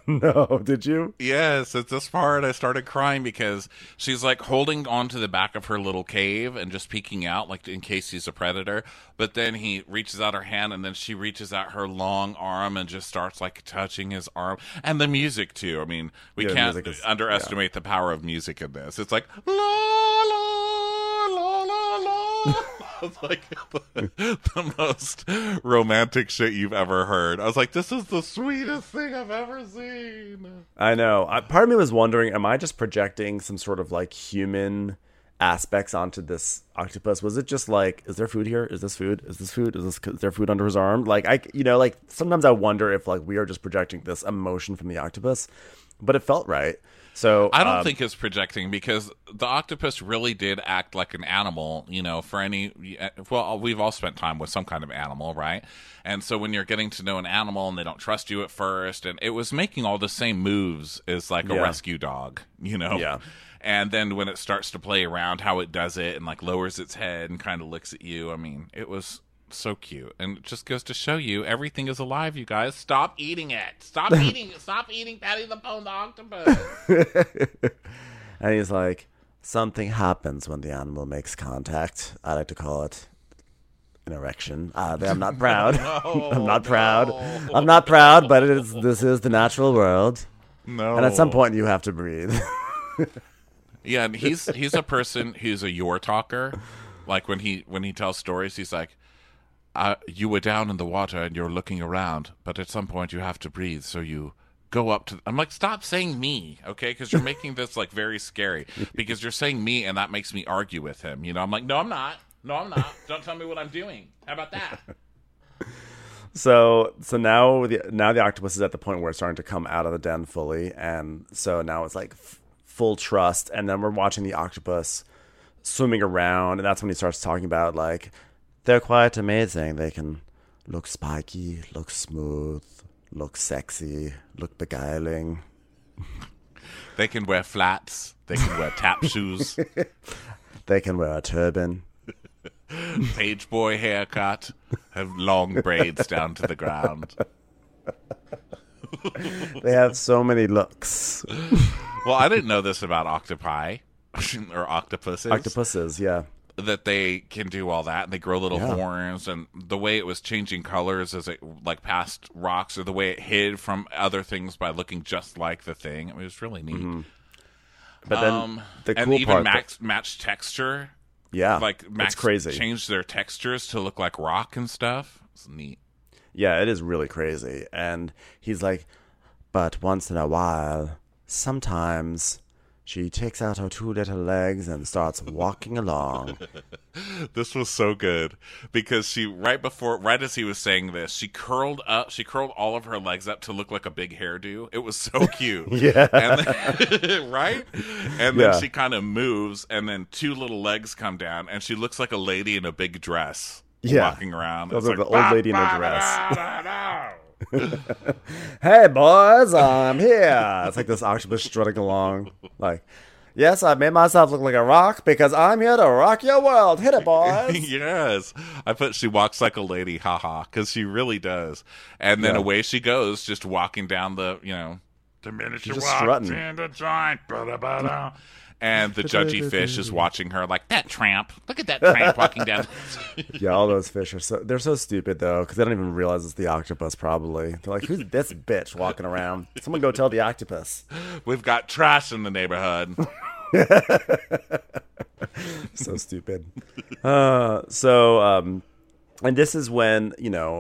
No, did you? Yes, at this part I started crying because she's like holding onto the back of her little cave and just peeking out, like in case he's a predator. But then he reaches out her hand, and then she reaches out her long arm and just starts like touching his arm. And the music too. I mean, we Yeah, the can't music is- underestimate the power of music in this. It's like la la la la la. It's like the most romantic shit you've ever heard. I was like, this is the sweetest thing I've ever seen. I know. Part of me was wondering, am I just projecting some sort of like human aspects onto this octopus? Was it just like, is there food here? Is this food? Is this food? Is there food under his arm? Like, like sometimes I wonder if like we are just projecting this emotion from the octopus, but it felt right. So I don't think it's projecting, because the octopus really did act like an animal, for any, well, we've all spent time with some kind of animal, right? And so when you're getting to know an animal and they don't trust you at first, and it was making all the same moves as like a Yeah. rescue dog, Yeah. And then when it starts to play around, how it does it and like lowers its head and kind of looks at you. I mean, it was so cute, and it just goes to show you everything is alive. You guys, stop eating it. Stop eating Patty the Bone the octopus. And he's like, something happens when the animal makes contact. I like to call it an erection. I'm not proud. I'm not proud. I'm not proud, but this is the natural world. No, And at some point, you have to breathe. yeah, and he's a person who's a your talker. Like when he tells stories, he's like, you were down in the water and you're looking around, but at some point you have to breathe, so you go up to... I'm like, stop saying me, okay? Because you're making this like very scary, because you're saying me, and that makes me argue with him. I'm like, no, I'm not. Don't tell me what I'm doing. How about that? So now the octopus is at the point where it's starting to come out of the den fully, and so now it's like full trust. And then we're watching the octopus swimming around, and that's when he starts talking about like, they're quite amazing. They can look spiky, look smooth, look sexy, look beguiling. They can wear flats. They can wear tap shoes. They can wear a turban. Page boy haircut. Have long braids down to the ground. They have so many looks. Well, I didn't know this about octopi or octopuses. Octopuses, yeah. That they can do all that, and they grow little Yeah. horns, and the way it was changing colors as it like passed rocks, or the way it hid from other things by looking just like the thing. I mean, it was really neat. Mm-hmm. But then the and cool even part, match texture, yeah, like Max it's crazy. changed their textures to look like rock and stuff. It's neat. Yeah, it is really crazy. And he's like, but once in a while, sometimes she takes out her two little legs and starts walking along. This was so good because she right as he was saying this, she curled all of her legs up to look like a big hairdo. It was so cute. Yeah. And then, right? And then Yeah. she kind of moves, and then two little legs come down, and she looks like a lady in a big dress Yeah. walking around. Those It's are the like, old lady in the "Bah, dress." bah, bah, bah, bah." Hey, boys, I'm here. It's like this octopus strutting along. Like, yes, I made myself look like a rock because I'm here to rock your world. Hit it, boys. Yes, I put she walks like a lady, haha, because she really does. And then Yeah. away she goes, just walking down the miniature just walk strutting. in the giant, ba-da-ba-da. And the judgy fish is watching her like, that tramp. Look at that tramp walking down. Yeah, all those fish they're so stupid though, because they don't even realize it's the octopus. Probably they're like, "Who's this bitch walking around?" Someone go tell the octopus. We've got trash in the neighborhood. So stupid. And this is when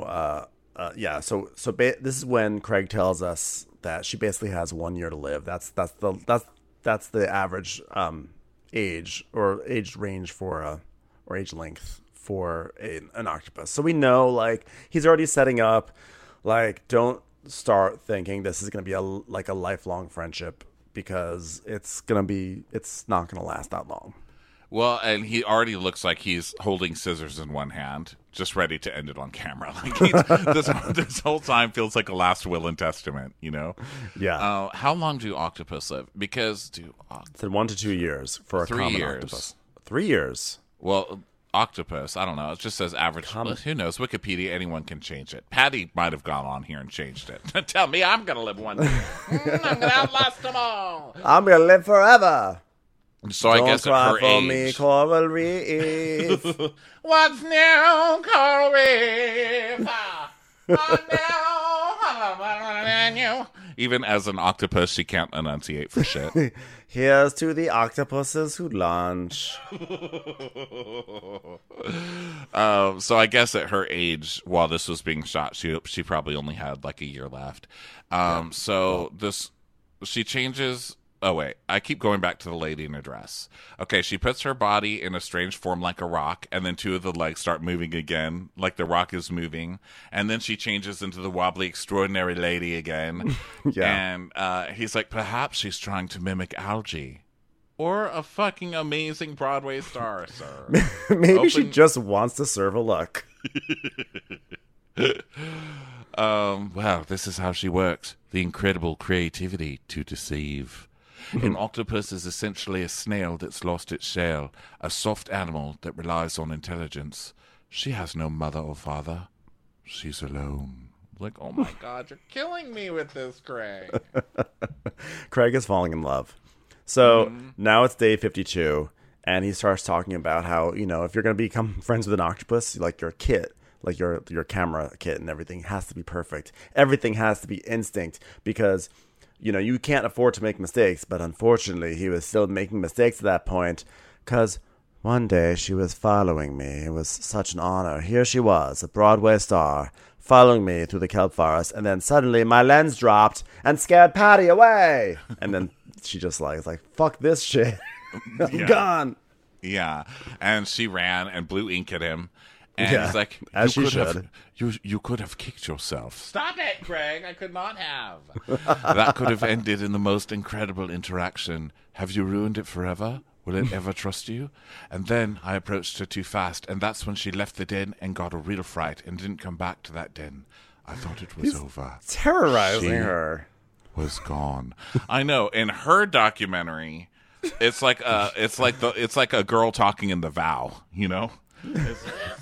this is when Craig tells us that she basically has 1 year to live. That's the average age or age range or age length for an octopus. So we know, like, he's already setting up, like, don't start thinking this is going to be a lifelong friendship, because it's not going to last that long. Well, and he already looks like he's holding scissors in one hand, just ready to end it on camera. Like this whole time feels like a last will and testament, Yeah. How long do octopus live? Because It's 1 to 2 years for a 3 common years. octopus. 3 years. Well, octopus. I don't know. It just says average. Who knows? Wikipedia, anyone can change it. Patty might have gone on here and changed it. Tell me I'm going to live one day. I'm going to outlast them all. I'm going to live forever. So Don't I guess cry at her for age. me, coral reef. What's new, coral reef? Even as an octopus, she can't enunciate for shit. Here's to the octopuses who lunch. So I guess at her age, while this was being shot, she probably only had like a year left. She changes. Oh, wait. I keep going back to the lady in a dress. Okay, she puts her body in a strange form like a rock, and then two of the legs start moving again, like the rock is moving. And then she changes into the wobbly, extraordinary lady again. Yeah. And he's like, perhaps she's trying to mimic Algie. Or a fucking amazing Broadway star, sir. Maybe she just wants to serve a look. Well, this is how she works. The incredible creativity to deceive. An octopus is essentially a snail that's lost its shell, a soft animal that relies on intelligence. She has no mother or father. She's alone. Like, oh my God, you're killing me with this, Craig. Craig is falling in love. So now it's day 52, and he starts talking about how, you know, if you're going to become friends with an octopus, like your kit, like your camera kit and everything has to be perfect. Everything has to be instinct because, you know, you can't afford to make mistakes. But unfortunately, he was still making mistakes at that point because one day she was following me. It was such an honor. Here she was, a Broadway star, following me through the kelp forest. And then suddenly my lens dropped and scared Patty away. And then she just like, fuck this shit. I'm gone. Yeah. And she ran and blew ink at him. And he's like, as you she should. You could have kicked yourself. Stop it, Craig. I could not have. That could have ended in the most incredible interaction. Have you ruined it forever? Will it ever trust you? And then I approached her too fast, and that's when she left the den and got a real fright and didn't come back to that den. I thought it was over. Terrorizing her. Was gone. I know. In her documentary, it's like a girl talking in The Vow, you know? And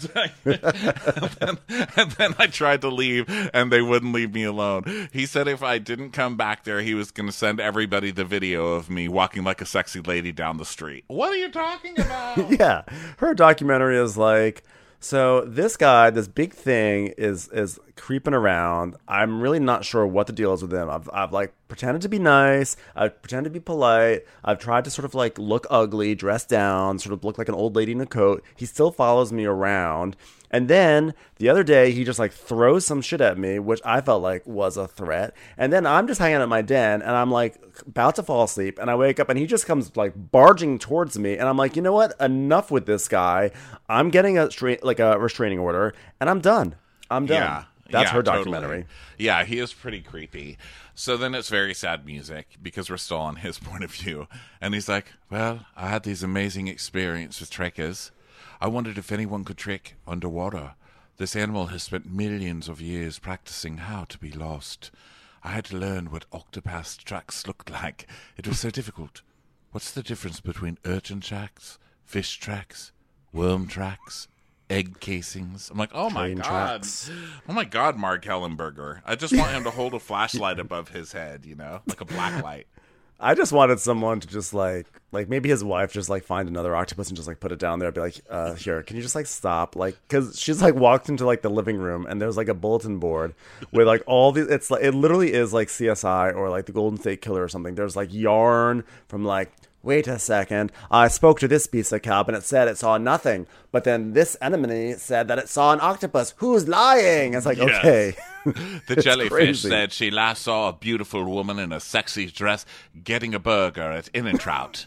then I tried to leave and they wouldn't leave me alone. He said if I didn't come back there, he was going to send everybody the video of me walking like a sexy lady down the street. What are you talking about? Yeah. Her documentary is like, so this guy, this big thing is creeping around. I'm really not sure what the deal is with him. I've like pretended to be nice. I've pretended to be polite. I've tried to sort of like look ugly, dress down, sort of look like an old lady in a coat. He still follows me around. And then the other day, he just like throws some shit at me, which I felt like was a threat. And then I'm just hanging out in my den and I'm like about to fall asleep. And I wake up and he just comes like barging towards me. And I'm like, you know what? Enough with this guy. I'm getting a restraining order and I'm done. I'm done. Yeah. That's her documentary. Totally. Yeah, he is pretty creepy. So then it's very sad music because we're still on his point of view. And he's like, well, I had these amazing experiences with trekkers. I wondered if anyone could trek underwater. This animal has spent millions of years practicing how to be lost. I had to learn what octopus tracks looked like. It was so difficult. What's the difference between urchin tracks, fish tracks, worm tracks, egg casings? I'm like, oh my God. Tracks. Oh my God, Mark Hellenberger. I just want him to hold a flashlight above his head, you know, like a black light. I just wanted someone to just like maybe his wife just like find another octopus and just like put it down there and be like, here, can you just like stop? Like, cause she's like walked into like the living room and there's like a bulletin board with like all these, it's like, it literally is like CSI or like the Golden State Killer or something. There's like yarn from like, wait a second, I spoke to this piece of kelp and it said it saw nothing. But then this anemone said that it saw an octopus. Who's lying? It's like, Yes. okay. The jellyfish crazy. said she last saw a beautiful woman in a sexy dress getting a burger at In-N-Trout.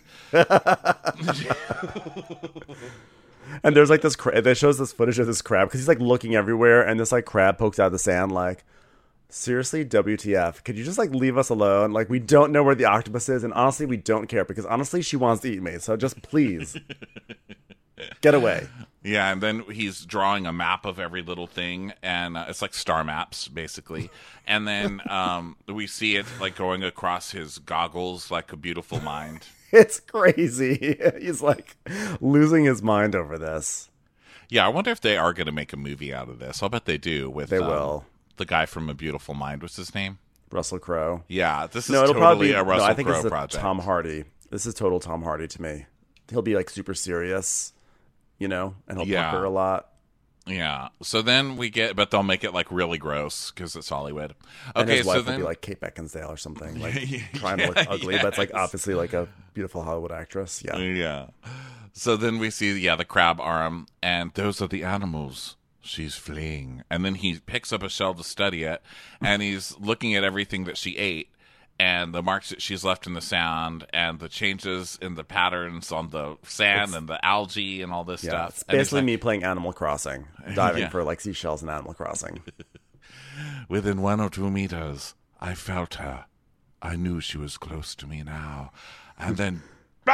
And there's like this, they shows this footage of this crab because he's like looking everywhere and this like crab pokes out of the sand like, seriously, WTF? Could you just like leave us alone? Like we don't know where the octopus is and honestly we don't care because honestly she wants to eat me. So just please get away. Yeah, and then he's drawing a map of every little thing, and it's like star maps, basically. And then we see it like going across his goggles like a beautiful mind. It's crazy. He's like losing his mind over this. Yeah, I wonder if they are going to make a movie out of this. I'll bet they do. With They will. the guy from A Beautiful Mind. What's his name? Russell Crowe. Yeah, this is No, it'll totally probably be, a Russell I think Crowe it's a project. Tom Hardy. This is total Tom Hardy to me. He'll be like super serious, you know, and he'll Yeah. pucker a lot. Yeah. So then but they'll make it like really gross because it's Hollywood. And Okay, his wife so will then be like Kate Beckinsale or something, like trying to look ugly, but it's like obviously like a beautiful Hollywood actress. Yeah. yeah. So then we see the crab arm, and those are the animals she's fleeing. And then he picks up a shell to study it, and he's looking at everything that she ate. And the marks that she's left in the sand, and the changes in the patterns on the sand and the algae and all this Yeah, stuff. it's And he's basically like, me playing Animal Crossing, diving Yeah. for like seashells in Animal Crossing. Within 1 or 2 meters, I felt her. I knew she was close to me now. And then,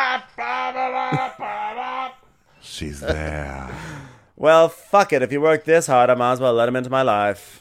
she's there. Well, fuck it. If you work this hard, I might as well let him into my life.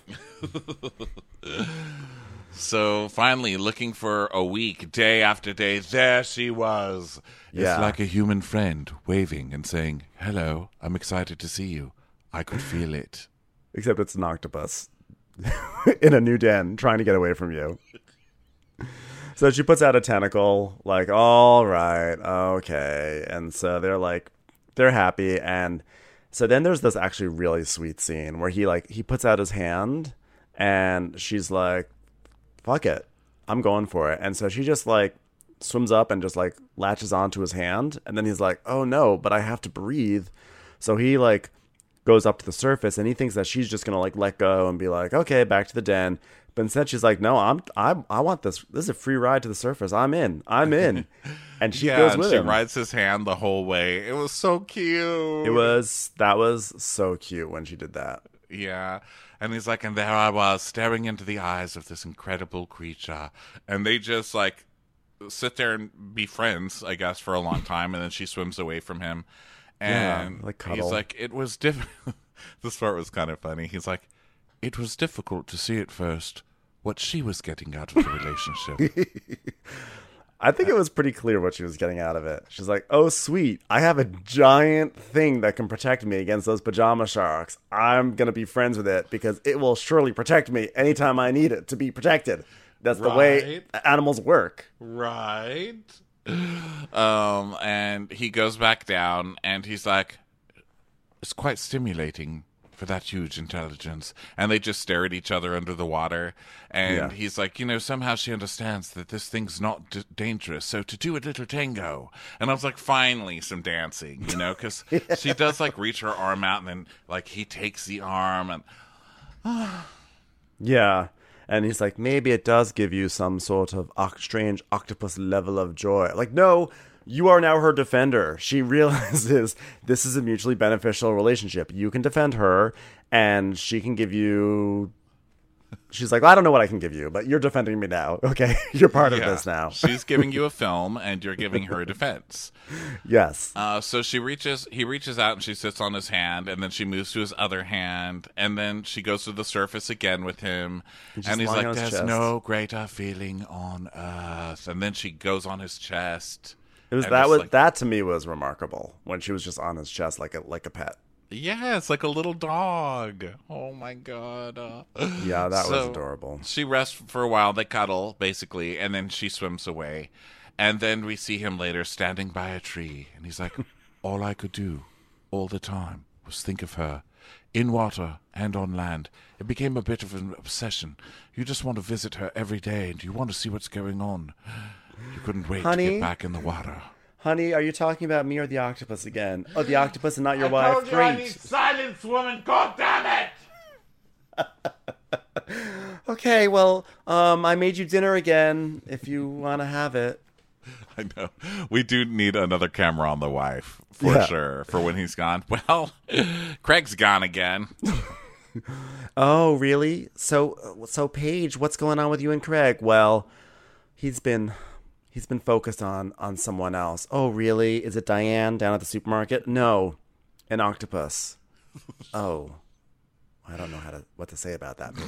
So finally, looking for a week, day after day, there she was. Yeah. It's like a human friend waving and saying, "Hello, I'm excited to see you. I could feel it." Except it's an octopus in a new den trying to get away from you. So she puts out a tentacle, like, all right, okay. And so they're happy. And so then there's this actually really sweet scene where he puts out his hand and she's like, fuck it, I'm going for it. And so she just like swims up and just like latches onto his hand. And then he's like, oh no, but I have to breathe. So he like goes up to the surface and he thinks that she's just gonna like let go and be like, okay, back to the den. But instead she's like, no, I want this. This is a free ride to the surface. I'm in. And she goes and with she him. rides his hand the whole way. It was so cute. That was so cute when she did that. Yeah. And he's like, and there I was, staring into the eyes of this incredible creature. And they just like sit there and be friends, I guess, for a long time. And then she swims away from him. And Yeah, like he's cuddle. like, it was difficult. This part was kind of funny. He's like, it was difficult to see at first what she was getting out of the relationship. I think it was pretty clear what she was getting out of it. She's like, oh, sweet. I have a giant thing that can protect me against those pajama sharks. I'm going to be friends with it because it will surely protect me anytime I need it to be protected. That's the way animals work. Right. And he goes back down and he's like, it's quite stimulating for that huge intelligence. And they just stare at each other under the water. And he's like, somehow she understands that this thing's not dangerous. So to do a little tango. And I was like, finally, some dancing, because she does like reach her arm out and then like he takes the arm and Yeah. And he's like, maybe it does give you some sort of strange octopus level of joy. Like, no, you are now her defender. She realizes this is a mutually beneficial relationship. You can defend her, and she can give you... She's like, I don't know what I can give you, but you're defending me now. Okay, you're part of this now. She's giving you a film, and you're giving her defense. Yes. So he reaches out, and she sits on his hand, and then she moves to his other hand, and then she goes to the surface again with him, and he's like, "There's no greater feeling on earth." And then she goes on his chest. That to me was remarkable when she was just on his chest like a pet. Yeah, it's like a little dog. Oh my god. Yeah, that was adorable. She rests for a while. They cuddle, basically, and then she swims away. And then we see him later standing by a tree, and he's like, all I could do all the time was think of her, in water and on land. It became a bit of an obsession. You just want to visit her every day, and you want to see what's going on. You couldn't wait to get back in the water. Honey, are you talking about me or the octopus again? Oh, the octopus and not your wife. Told you I need silence, woman. God damn it! Okay, well, I made you dinner again. If you want to have it. I know. We do need another camera on the wife for sure. For when he's gone. Well, Craig's gone again. Oh, really? So Paige, what's going on with you and Craig? Well, he's been focused on someone else. Oh, really? Is it Diane down at the supermarket? No, an octopus. Oh, I don't know what to say about that,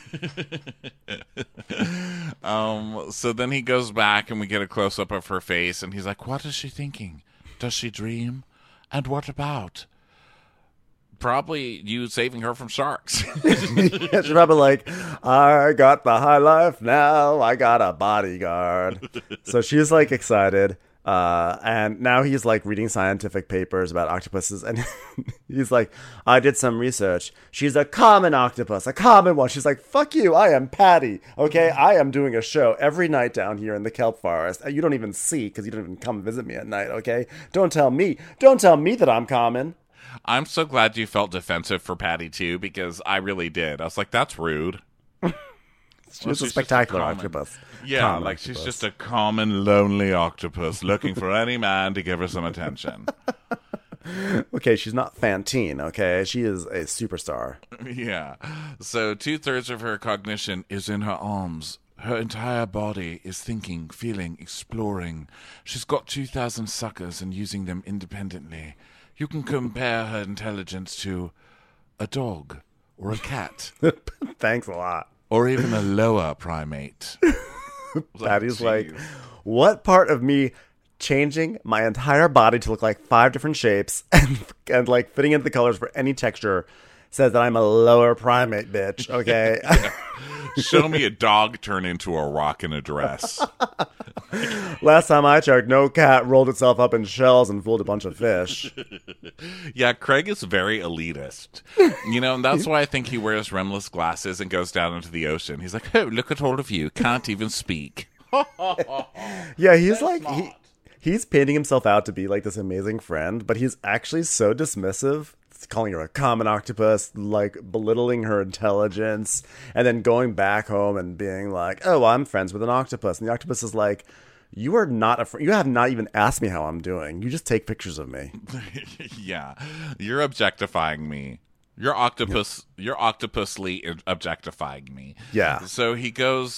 Paige. So then he goes back and we get a close up of her face and he's like, what is she thinking? Does she dream? And what about? probably you saving her from sharks. She's probably like, I got the high life now. I got a bodyguard. So she's like excited. And now he's like reading scientific papers about octopuses, and he's like, I did some research. She's a common octopus, a common one. She's like, fuck you, I am Patty. Okay, I am doing a show every night down here in the kelp forest. You don't even see because you don't even come visit me at night. Okay, don't tell me that I'm common. I'm so glad you felt defensive for Patty too, because I really did. I was like, that's rude. She's a spectacular octopus. Yeah, common like octopus. she's just a common, lonely octopus looking for any man to give her some attention. Okay, she's not Fantine, okay? She is a superstar. Yeah. So 2/3 of her cognition is in her arms. Her entire body is thinking, feeling, exploring. She's got 2,000 suckers and using them independently. You can compare her intelligence to a dog or a cat. Thanks a lot. Or even a lower primate. Patty's like, what part of me changing my entire body to look like 5 different shapes and like fitting into the colors for any texture says that I'm a lower primate, bitch, okay? Show me a dog turn into a rock in a dress. Last time I checked, no cat rolled itself up in shells and fooled a bunch of fish. Yeah, Craig is very elitist. You know, and that's why I think he wears rimless glasses and goes down into the ocean. He's like, oh, look at all of you. Can't even speak. Yeah, he's like, he's painting himself out to be like this amazing friend, but he's actually so dismissive, calling her a common octopus, like belittling her intelligence, and then going back home and being like, oh, well, I'm friends with an octopus. And the octopus is like, you are not a friend. You have not even asked me how I'm doing. You just take pictures of me. Yeah, you're objectifying me. You're octopusly objectifying me. Yeah. So he goes,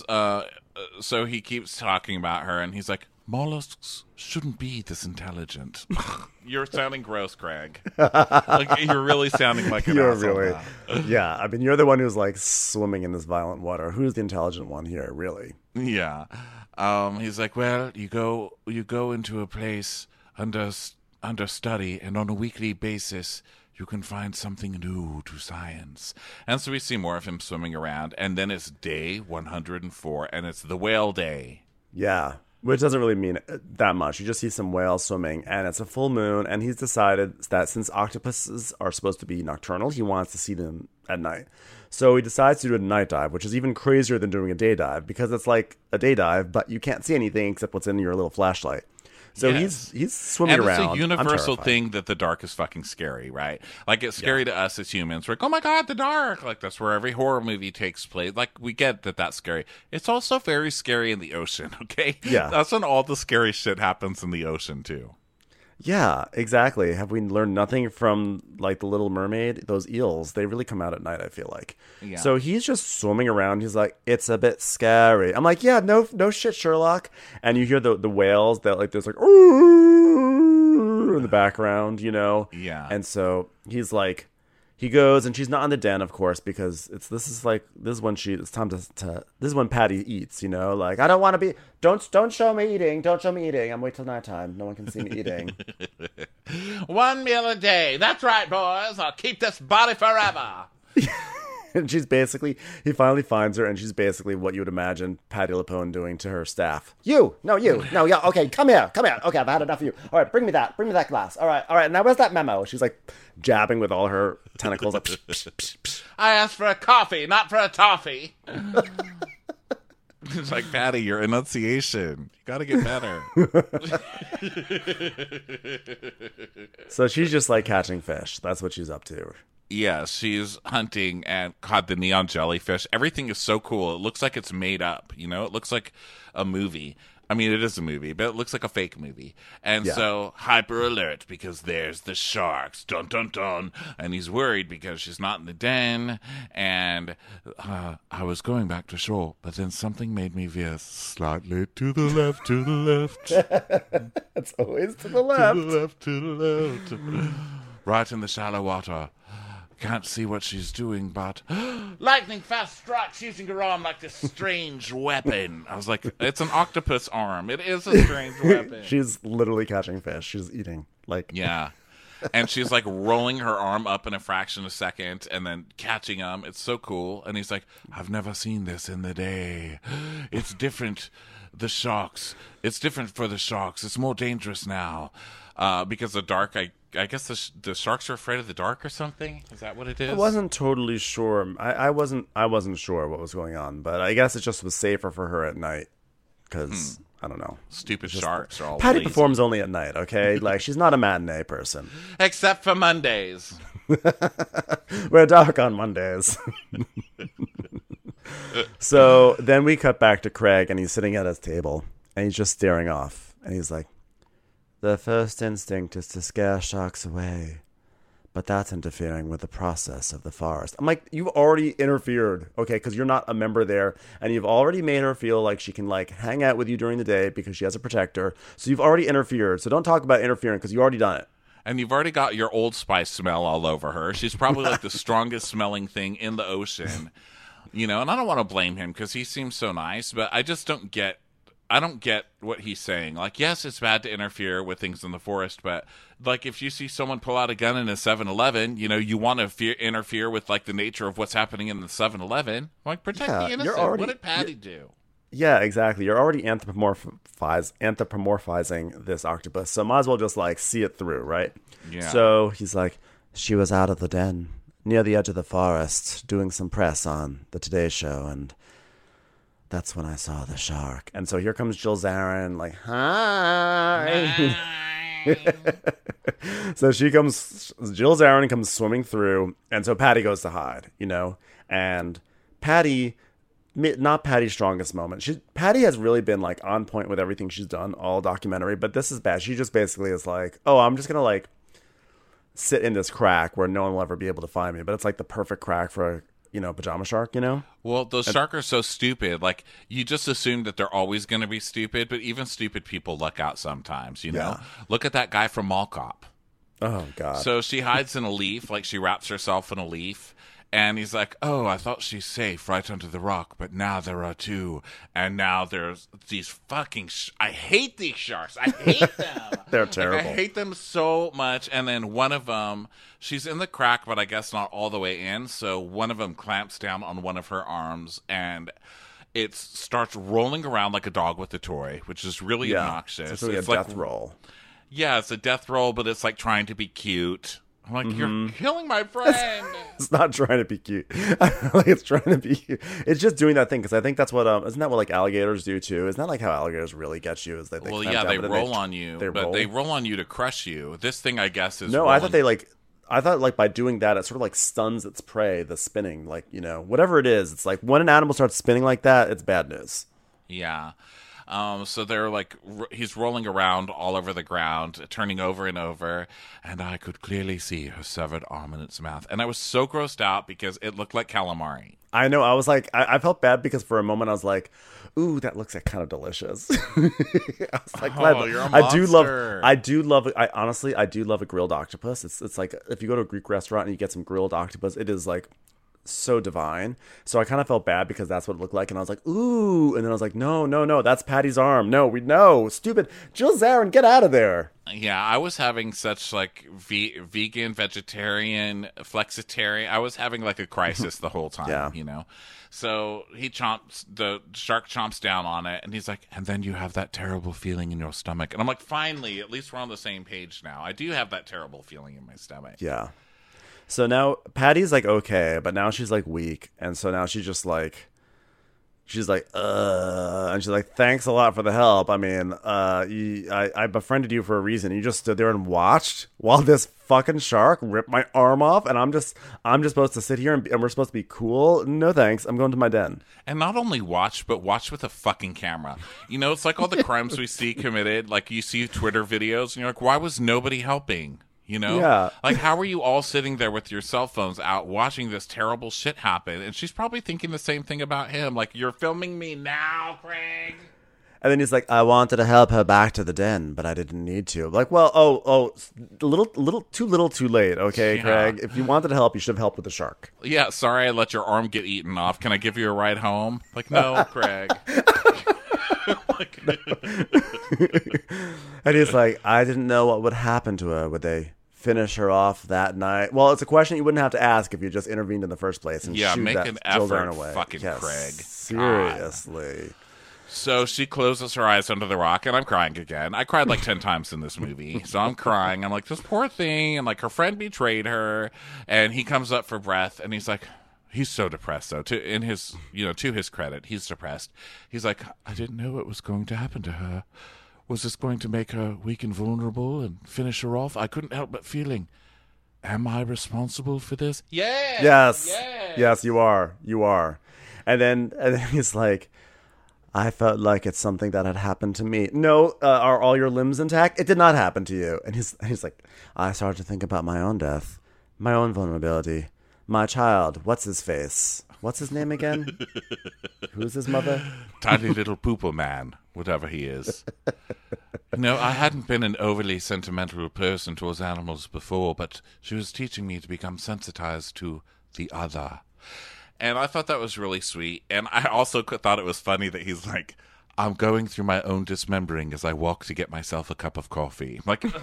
so he keeps talking about her, and he's like, mollusks shouldn't be this intelligent. You're sounding gross, Craig. Like, you're really sounding like an asshole now. Yeah, I mean, you're the one who's like swimming in this violent water. Who's the intelligent one here, really? Yeah. He's like, well, you go into a place under study, and on a weekly basis, you can find something new to science. And so we see more of him swimming around, and then it's day 104, and it's the whale day. Yeah, which doesn't really mean that much. You just see some whales swimming, and it's a full moon, and he's decided that since octopuses are supposed to be nocturnal, he wants to see them at night. So he decides to do a night dive, which is even crazier than doing a day dive, because it's like a day dive, but you can't see anything except what's in your little flashlight. So yes. he's swimming around. And it's a universal thing that the dark is fucking scary, right? Like, it's scary to us as humans. We're like, oh my God, the dark. Like, that's where every horror movie takes place. Like, we get that that's scary. It's also very scary in the ocean, okay? Yeah. That's when all the scary shit happens in the ocean, too. Yeah, exactly. Have we learned nothing from, like, The Little Mermaid? Those eels, they really come out at night, I feel like. Yeah. So he's just swimming around. He's like, it's a bit scary. I'm like, yeah, no shit, Sherlock. And you hear the whales that, like, there's like, in the background, you know? Yeah. And so he's like, he goes, and she's not in the den, of course, because this is when Patty eats, you know, like, I don't want to be, don't show me eating, I'm wait till nighttime, no one can see me eating. 1 meal a day, that's right, boys, I'll keep this body forever. And he finally finds her, and she's basically what you would imagine Patti LuPone doing to her staff. Yeah, okay, come here, okay, I've had enough of you. All right, bring me that glass. All right, now where's that memo? She's like jabbing with all her tentacles. Like, psh, psh, psh, psh. I asked for a coffee, not for a toffee. It's like, Patty, your enunciation, you gotta get better. So she's just like catching fish. That's what she's up to. Yeah, she's hunting and caught the neon jellyfish. Everything is so cool. It looks like it's made up, you know? It looks like a movie. I mean, it is a movie, but it looks like a fake movie. And so, hyper alert, because there's the sharks. Dun, dun, dun. And he's worried because she's not in the den. And I was going back to shore, but then something made me veer slightly to the left, to the left. It's always to the left. To the left, to the left. Right in the shallow water. Can't see what she's doing, but lightning fast strikes using her arm like this strange weapon. I was like, it's an octopus arm. It is a strange weapon. She's literally catching fish. She's eating. Like, yeah. And she's like rolling her arm up in a fraction of a second and then catching him. It's so cool. And he's like, I've never seen this in the day. It's different. The sharks. It's different for the sharks. It's more dangerous now. Because the dark, I guess the sharks are afraid of the dark or something. Is that what it is? I wasn't totally sure. I wasn't sure what was going on, but I guess it just was safer for her at night because I don't know. Stupid sharks are all Patty lazy. performs only at night. Okay, like she's not a matinee person. Except for Mondays. We're dark on Mondays. So then we cut back to Craig, and he's sitting at his table, and he's just staring off, and he's like, "The first instinct is to scare sharks away, but that's interfering with the process of the forest." I'm like, you've already interfered, okay, because you're not a member there, and you've already made her feel like she can, like, hang out with you during the day because she has a protector, so you've already interfered, so don't talk about interfering because you already done it. And you've already got your Old Spice smell all over her. She's probably like the strongest smelling thing in the ocean. You know, and I don't want to blame him because he seems so nice, but I just don't get what he's saying. Like, yes, it's bad to interfere with things in the forest, but like if you see someone pull out a gun in a 7-Eleven, you know, you want to interfere with like the nature of what's happening in the 7-Eleven. Like, protect the innocent. What did Patty do? Yeah, exactly. You're already anthropomorphizing this octopus, so might as well just like see it through, right? Yeah. So he's like, she was out of the den, near the edge of the forest, doing some press on the Today Show, and that's when I saw the shark. And so here comes Jill Zarin, like, hi. So Jill Zarin comes swimming through, and so Patty goes to hide, you know, and Patty, not Patty's strongest moment. Patty has really been like on point with everything she's done all documentary, but this is bad. She just basically is like, oh, I'm just gonna like sit in this crack where no one will ever be able to find me, but it's like the perfect crack for a, you know, pajama shark, you know? Well, those sharks are so stupid. Like, you just assume that they're always going to be stupid, but even stupid people luck out sometimes, you know? Look at that guy from Mall Cop. Oh, God. So she hides in a leaf, like she wraps herself in a leaf, and he's like, oh, I thought she's safe right under the rock, but now there are two, and now there's these fucking I hate these sharks. I hate them. They're terrible. Like, I hate them so much, and then one of them, she's in the crack, but I guess not all the way in, so one of them clamps down on one of her arms, and it starts rolling around like a dog with a toy, which is really obnoxious. It's really a death roll. Yeah, it's a death roll, but it's like trying to be cute. I'm like, you're killing my friend. It's not trying to be cute. Like, it's trying to be cute. It's just doing that thing, because I think that's what, isn't that what like alligators do too? Isn't that like how alligators really get you? Is that they roll on you, they roll on you to crush you. This thing, I guess, is no. I thought by doing that, it sort of like stuns its prey, the spinning, like, you know, whatever it is. It's like when an animal starts spinning like that, it's bad news. Yeah. So they're like, he's rolling around all over the ground, turning over and over, and I could clearly see her severed arm in its mouth. And I was so grossed out because it looked like calamari. I know. I was like, I felt bad because for a moment I was like, ooh, that looks like kind of delicious. I was like, you're a monster. I do love a grilled octopus. It's like if you go to a Greek restaurant and you get some grilled octopus, it is like so divine. So I kind of felt bad because that's what it looked like, and I was like, ooh, and then I was like, no, that's Patty's arm. No, stupid Jill Zarin, get out of there. Yeah, I was having such like vegan, vegetarian, flexitarian. I was having like a crisis the whole time, you know. So the shark chomps down on it, and he's like, and then you have that terrible feeling in your stomach. And I'm like, finally, at least we're on the same page now. I do have that terrible feeling in my stomach. Yeah. So now Patty's like okay, but now she's like weak, and so now she's like, and she's like, thanks a lot for the help. I mean, I befriended you for a reason. You just stood there and watched while this fucking shark ripped my arm off, and I'm just supposed to sit here and we're supposed to be cool. No thanks, I'm going to my den. And not only watch, but watch with a fucking camera. You know, it's like all the crimes we see committed. Like, you see Twitter videos, and you're like, why was nobody helping? You know? Yeah. Like, how are you all sitting there with your cell phones out watching this terrible shit happen? And she's probably thinking the same thing about him. Like, you're filming me now, Craig. And then he's like, I wanted to help her back to the den, but I didn't need to. I'm like, well, too little too late, okay, Craig? If you wanted to help, you should have helped with the shark. Yeah, sorry I let your arm get eaten off. Can I give you a ride home? Like, no, Craig. And he's like, I didn't know what would happen to her. Would they finish her off that night? Well, it's a question you wouldn't have to ask if you just intervened in the first place and shoot make that an Jill Darn effort, away. fucking yes, Craig. Seriously. So she closes her eyes under the rock, and I'm crying again. I cried like 10 times in this movie. So I'm crying. I'm like, this poor thing. And like, her friend betrayed her. And he comes up for breath, and he's like, he's so depressed, though. To his credit, he's depressed. He's like, I didn't know what was going to happen to her. Was this going to make her weak and vulnerable and finish her off? I couldn't help but feeling, am I responsible for this? Yes, you are. You are. And then he's like, I felt like it's something that had happened to me. No, are all your limbs intact? It did not happen to you. And he's like, I started to think about my own death, my own vulnerability, my child. What's his face? What's his name again? Who's his mother? Tiny little pooper man, whatever he is. No, I hadn't been an overly sentimental person towards animals before, but she was teaching me to become sensitized to the other. And I thought that was really sweet. And I also thought it was funny that he's like, I'm going through my own dismembering as I walk to get myself a cup of coffee. I'm like,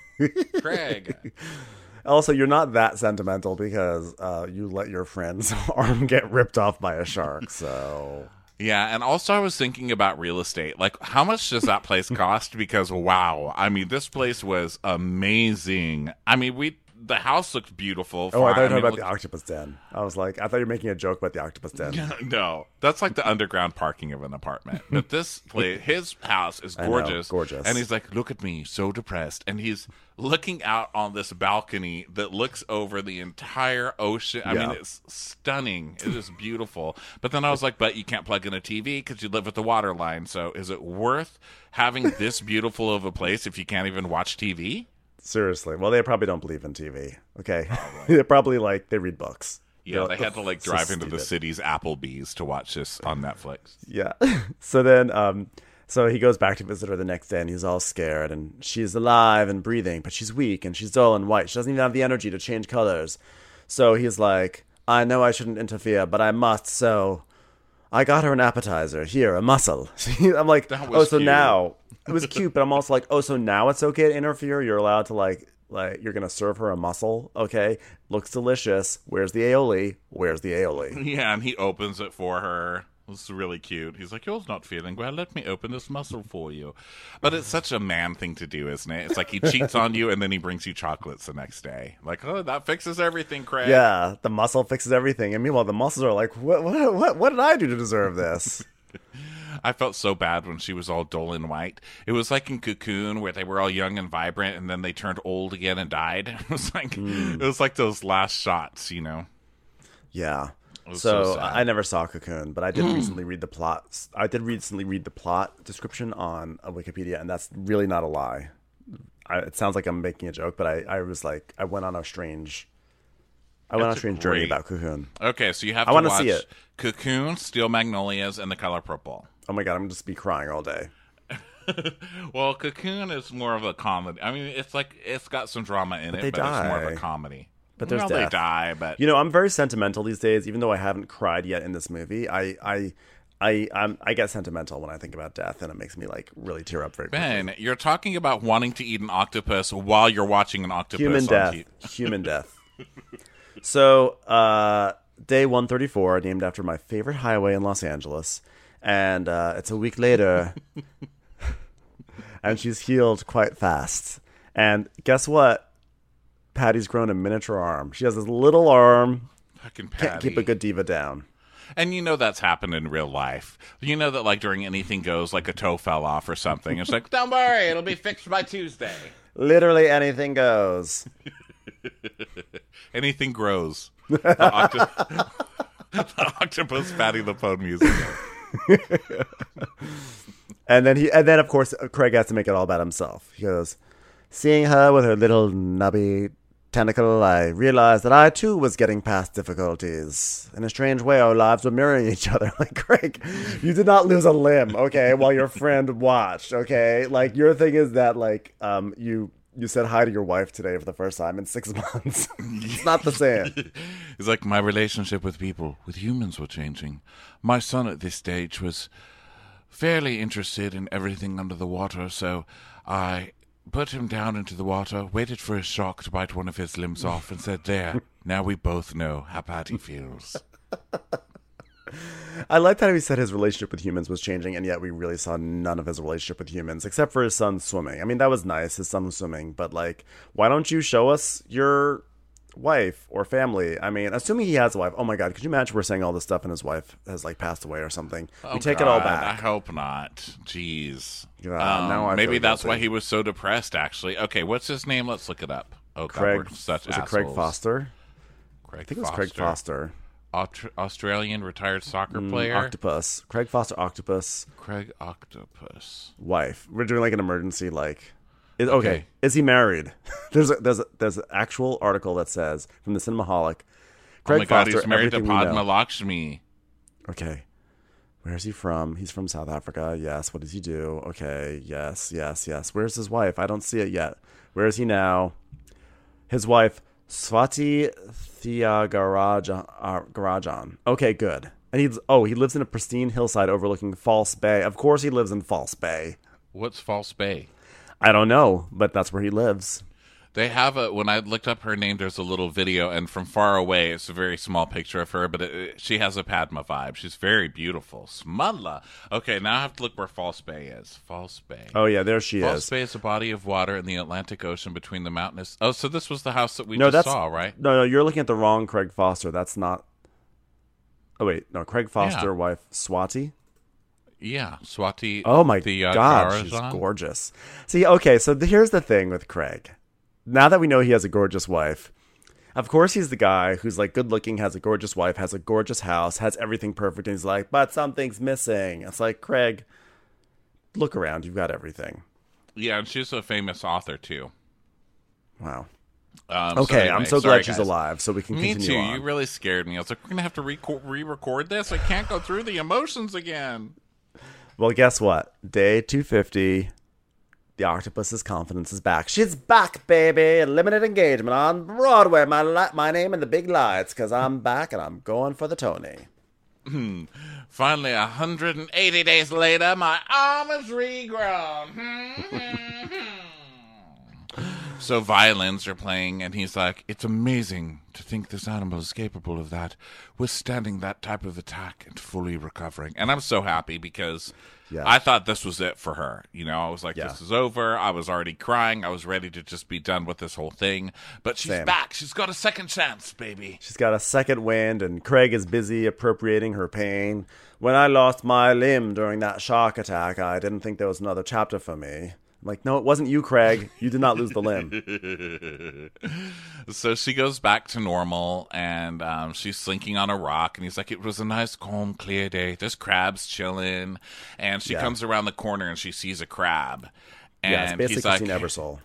Craig. Also, you're not that sentimental because you let your friend's arm get ripped off by a shark, so... Yeah, and also I was thinking about real estate. Like, how much does that place cost? Because, wow, I mean, this place was amazing. I mean, the house looked beautiful. Oh, I thought you were talking about the octopus den. I was like, I thought you were making a joke about the octopus den. No, that's like the underground parking of an apartment. But this place, his house is gorgeous. Gorgeous. And he's like, look at me, so depressed. And he's looking out on this balcony that looks over the entire ocean. I mean, it's stunning. It is beautiful. But then I was like, but you can't plug in a TV because you live with the water line. So is it worth having this beautiful of a place if you can't even watch TV? Seriously. Well, they probably don't believe in TV. Okay. They're probably like, they read books. Yeah, they had to like drive into the city's Applebee's to watch this on Netflix. Yeah. So then, so he goes back to visit her the next day and he's all scared and she's alive and breathing, but she's weak and she's dull and white. She doesn't even have the energy to change colors. So he's like, I know I shouldn't interfere, but I must. So I got her an appetizer. Here, a mussel. I'm like, oh, so cute. Now it was cute, but I'm also like, oh, so now it's okay to interfere. You're allowed to like you're going to serve her a mussel. Okay. Looks delicious. Where's the aioli? Where's the aioli? Yeah. And he opens it for her. It's really cute. He's like, you're not feeling well. Let me open this mussel for you. But it's such a man thing to do, isn't it? It's like he cheats on you and then he brings you chocolates the next day. Like, oh, that fixes everything, Craig. Yeah. The mussel fixes everything. And meanwhile, the mussels are like, what did I do to deserve this? I felt so bad when she was all dull and white. It was like in Cocoon where they were all young and vibrant and then they turned old again and died. It was like those last shots, you know? Yeah. So I never saw Cocoon, but I did recently read the plot. I did recently read the plot description on Wikipedia, and that's really not a lie. It sounds like I'm making a joke, but I was like, I went on a strange journey about Cocoon. Okay, so you have to watch see it. Cocoon, Steel Magnolias, and The Color Purple. Oh my god, I'm going to just be crying all day. Well, Cocoon is more of a comedy. I mean, it's got some drama in it, but it's more of a comedy. But there's death. They die, but you know, I'm very sentimental these days. Even though I haven't cried yet in this movie, I get sentimental when I think about death, and it makes me like really tear up very quickly. Ben, you're talking about wanting to eat an octopus while you're watching an octopus. Human death. So, day 134, named after my favorite highway in Los Angeles, and it's a week later, and she's healed quite fast. And guess what? Patty's grown a miniature arm. She has this little arm. Fucking Patty. Can't keep a good diva down. And you know that's happened in real life. You know that like during Anything Goes, like a toe fell off or something. It's like, don't worry, it'll be fixed by Tuesday. Literally anything goes. Anything grows. The octopus Patty LuPone music. And then of course Craig has to make it all about himself. He goes, seeing her with her little nubby tentacle, I realized that I too was getting past difficulties. In a strange way, our lives were mirroring each other. Like, Craig, you did not lose a limb, okay, while your friend watched, okay? Like, your thing is that, like, you said hi to your wife today for the first time in 6 months. It's not the same. It's like my relationship with people, with humans, were changing. My son at this stage was fairly interested in everything under the water, so I put him down into the water, waited for his shark to bite one of his limbs off, and said, "There, now we both know how Patty feels." I liked how he said his relationship with humans was changing, and yet we really saw none of his relationship with humans, except for his son swimming. I mean, that was nice, his son was swimming, but, like, why don't you show us your wife or family? I mean, assuming he has a wife. Oh my God, could you imagine we're saying all this stuff and his wife has, like, passed away or something? Oh, we take it all God, back. I hope not. Jeez. Now I maybe feel that's why guilty. he was so depressed, actually. Okay, what's his name? Let's look it up. Oh, God, Craig, we're such was assholes. it Craig Foster? Craig I think it was Craig Foster. Australian retired soccer player. Octopus. Craig Foster Octopus. Craig Octopus. Wife. We're doing like an emergency, like... okay. Okay. Is he married? there's an actual article that says, from the Cinemaholic, Oh my God, Foster, he's married to everything we know. Padma Lakshmi. Okay. Where is he from? He's from South Africa. Yes. What does he do? Okay. Yes. Where's his wife? I don't see it yet. Where is he now? His wife, Swati Thiagarajan. Okay, good. And he lives in a pristine hillside overlooking False Bay. Of course he lives in False Bay. What's False Bay? I don't know, but that's where he lives. They have when I looked up her name, there's a little video, and from far away, it's a very small picture of her, but she has a Padma vibe. She's very beautiful. Smudla. Okay, now I have to look where False Bay is. False Bay. Oh, yeah, there she False is. Bay is a body of water in the Atlantic Ocean between the mountainous... Oh, so this was the house that we No, just saw, right? No, you're looking at the wrong Craig Foster. That's not... Oh, wait. No, Craig Foster, Yeah. wife, Swati. Yeah, Swati. Oh, my the, God, she's Garajan. gorgeous. See, okay, so here's the thing with Craig. Now that we know he has a gorgeous wife, of course he's the guy who's, like, good-looking, has a gorgeous wife, has a gorgeous house, has everything perfect, and he's like, but something's missing. It's like, Craig, look around. You've got everything. Yeah, and she's a famous author, too. Wow. So Okay, anyway, I'm so sorry, glad she's guys. alive, so we can Me continue too. on. You really scared me. I was like, we're going to have to re-record this? I can't go through the emotions again. Well, guess what? Day 250, the octopus's confidence is back. She's back, baby. Limited engagement on Broadway. My name in the big lights, because I'm back and I'm going for the Tony. Finally, 180 days later, my arm is regrown. So violins are playing, and he's like, it's amazing to think this animal is capable of that, withstanding that type of attack and fully recovering. And I'm so happy because Yeah. I thought this was it for her. You know, I was like, Yeah. this is over. I was already crying. I was ready to just be done with this whole thing. But she's Same. back. She's got a second chance, baby. She's got a second wind, and Craig is busy appropriating her pain. When I lost my limb during that shark attack, I didn't think there was another chapter for me. I'm like, no, it wasn't you, Craig. You did not lose the limb. So she goes back to normal, and she's slinking on a rock, and he's like, it was a nice, calm, clear day. There's crabs chilling, and she Yeah. comes around the corner, and she sees a crab. And Yeah, it's basically he's like, Christine Ebersole.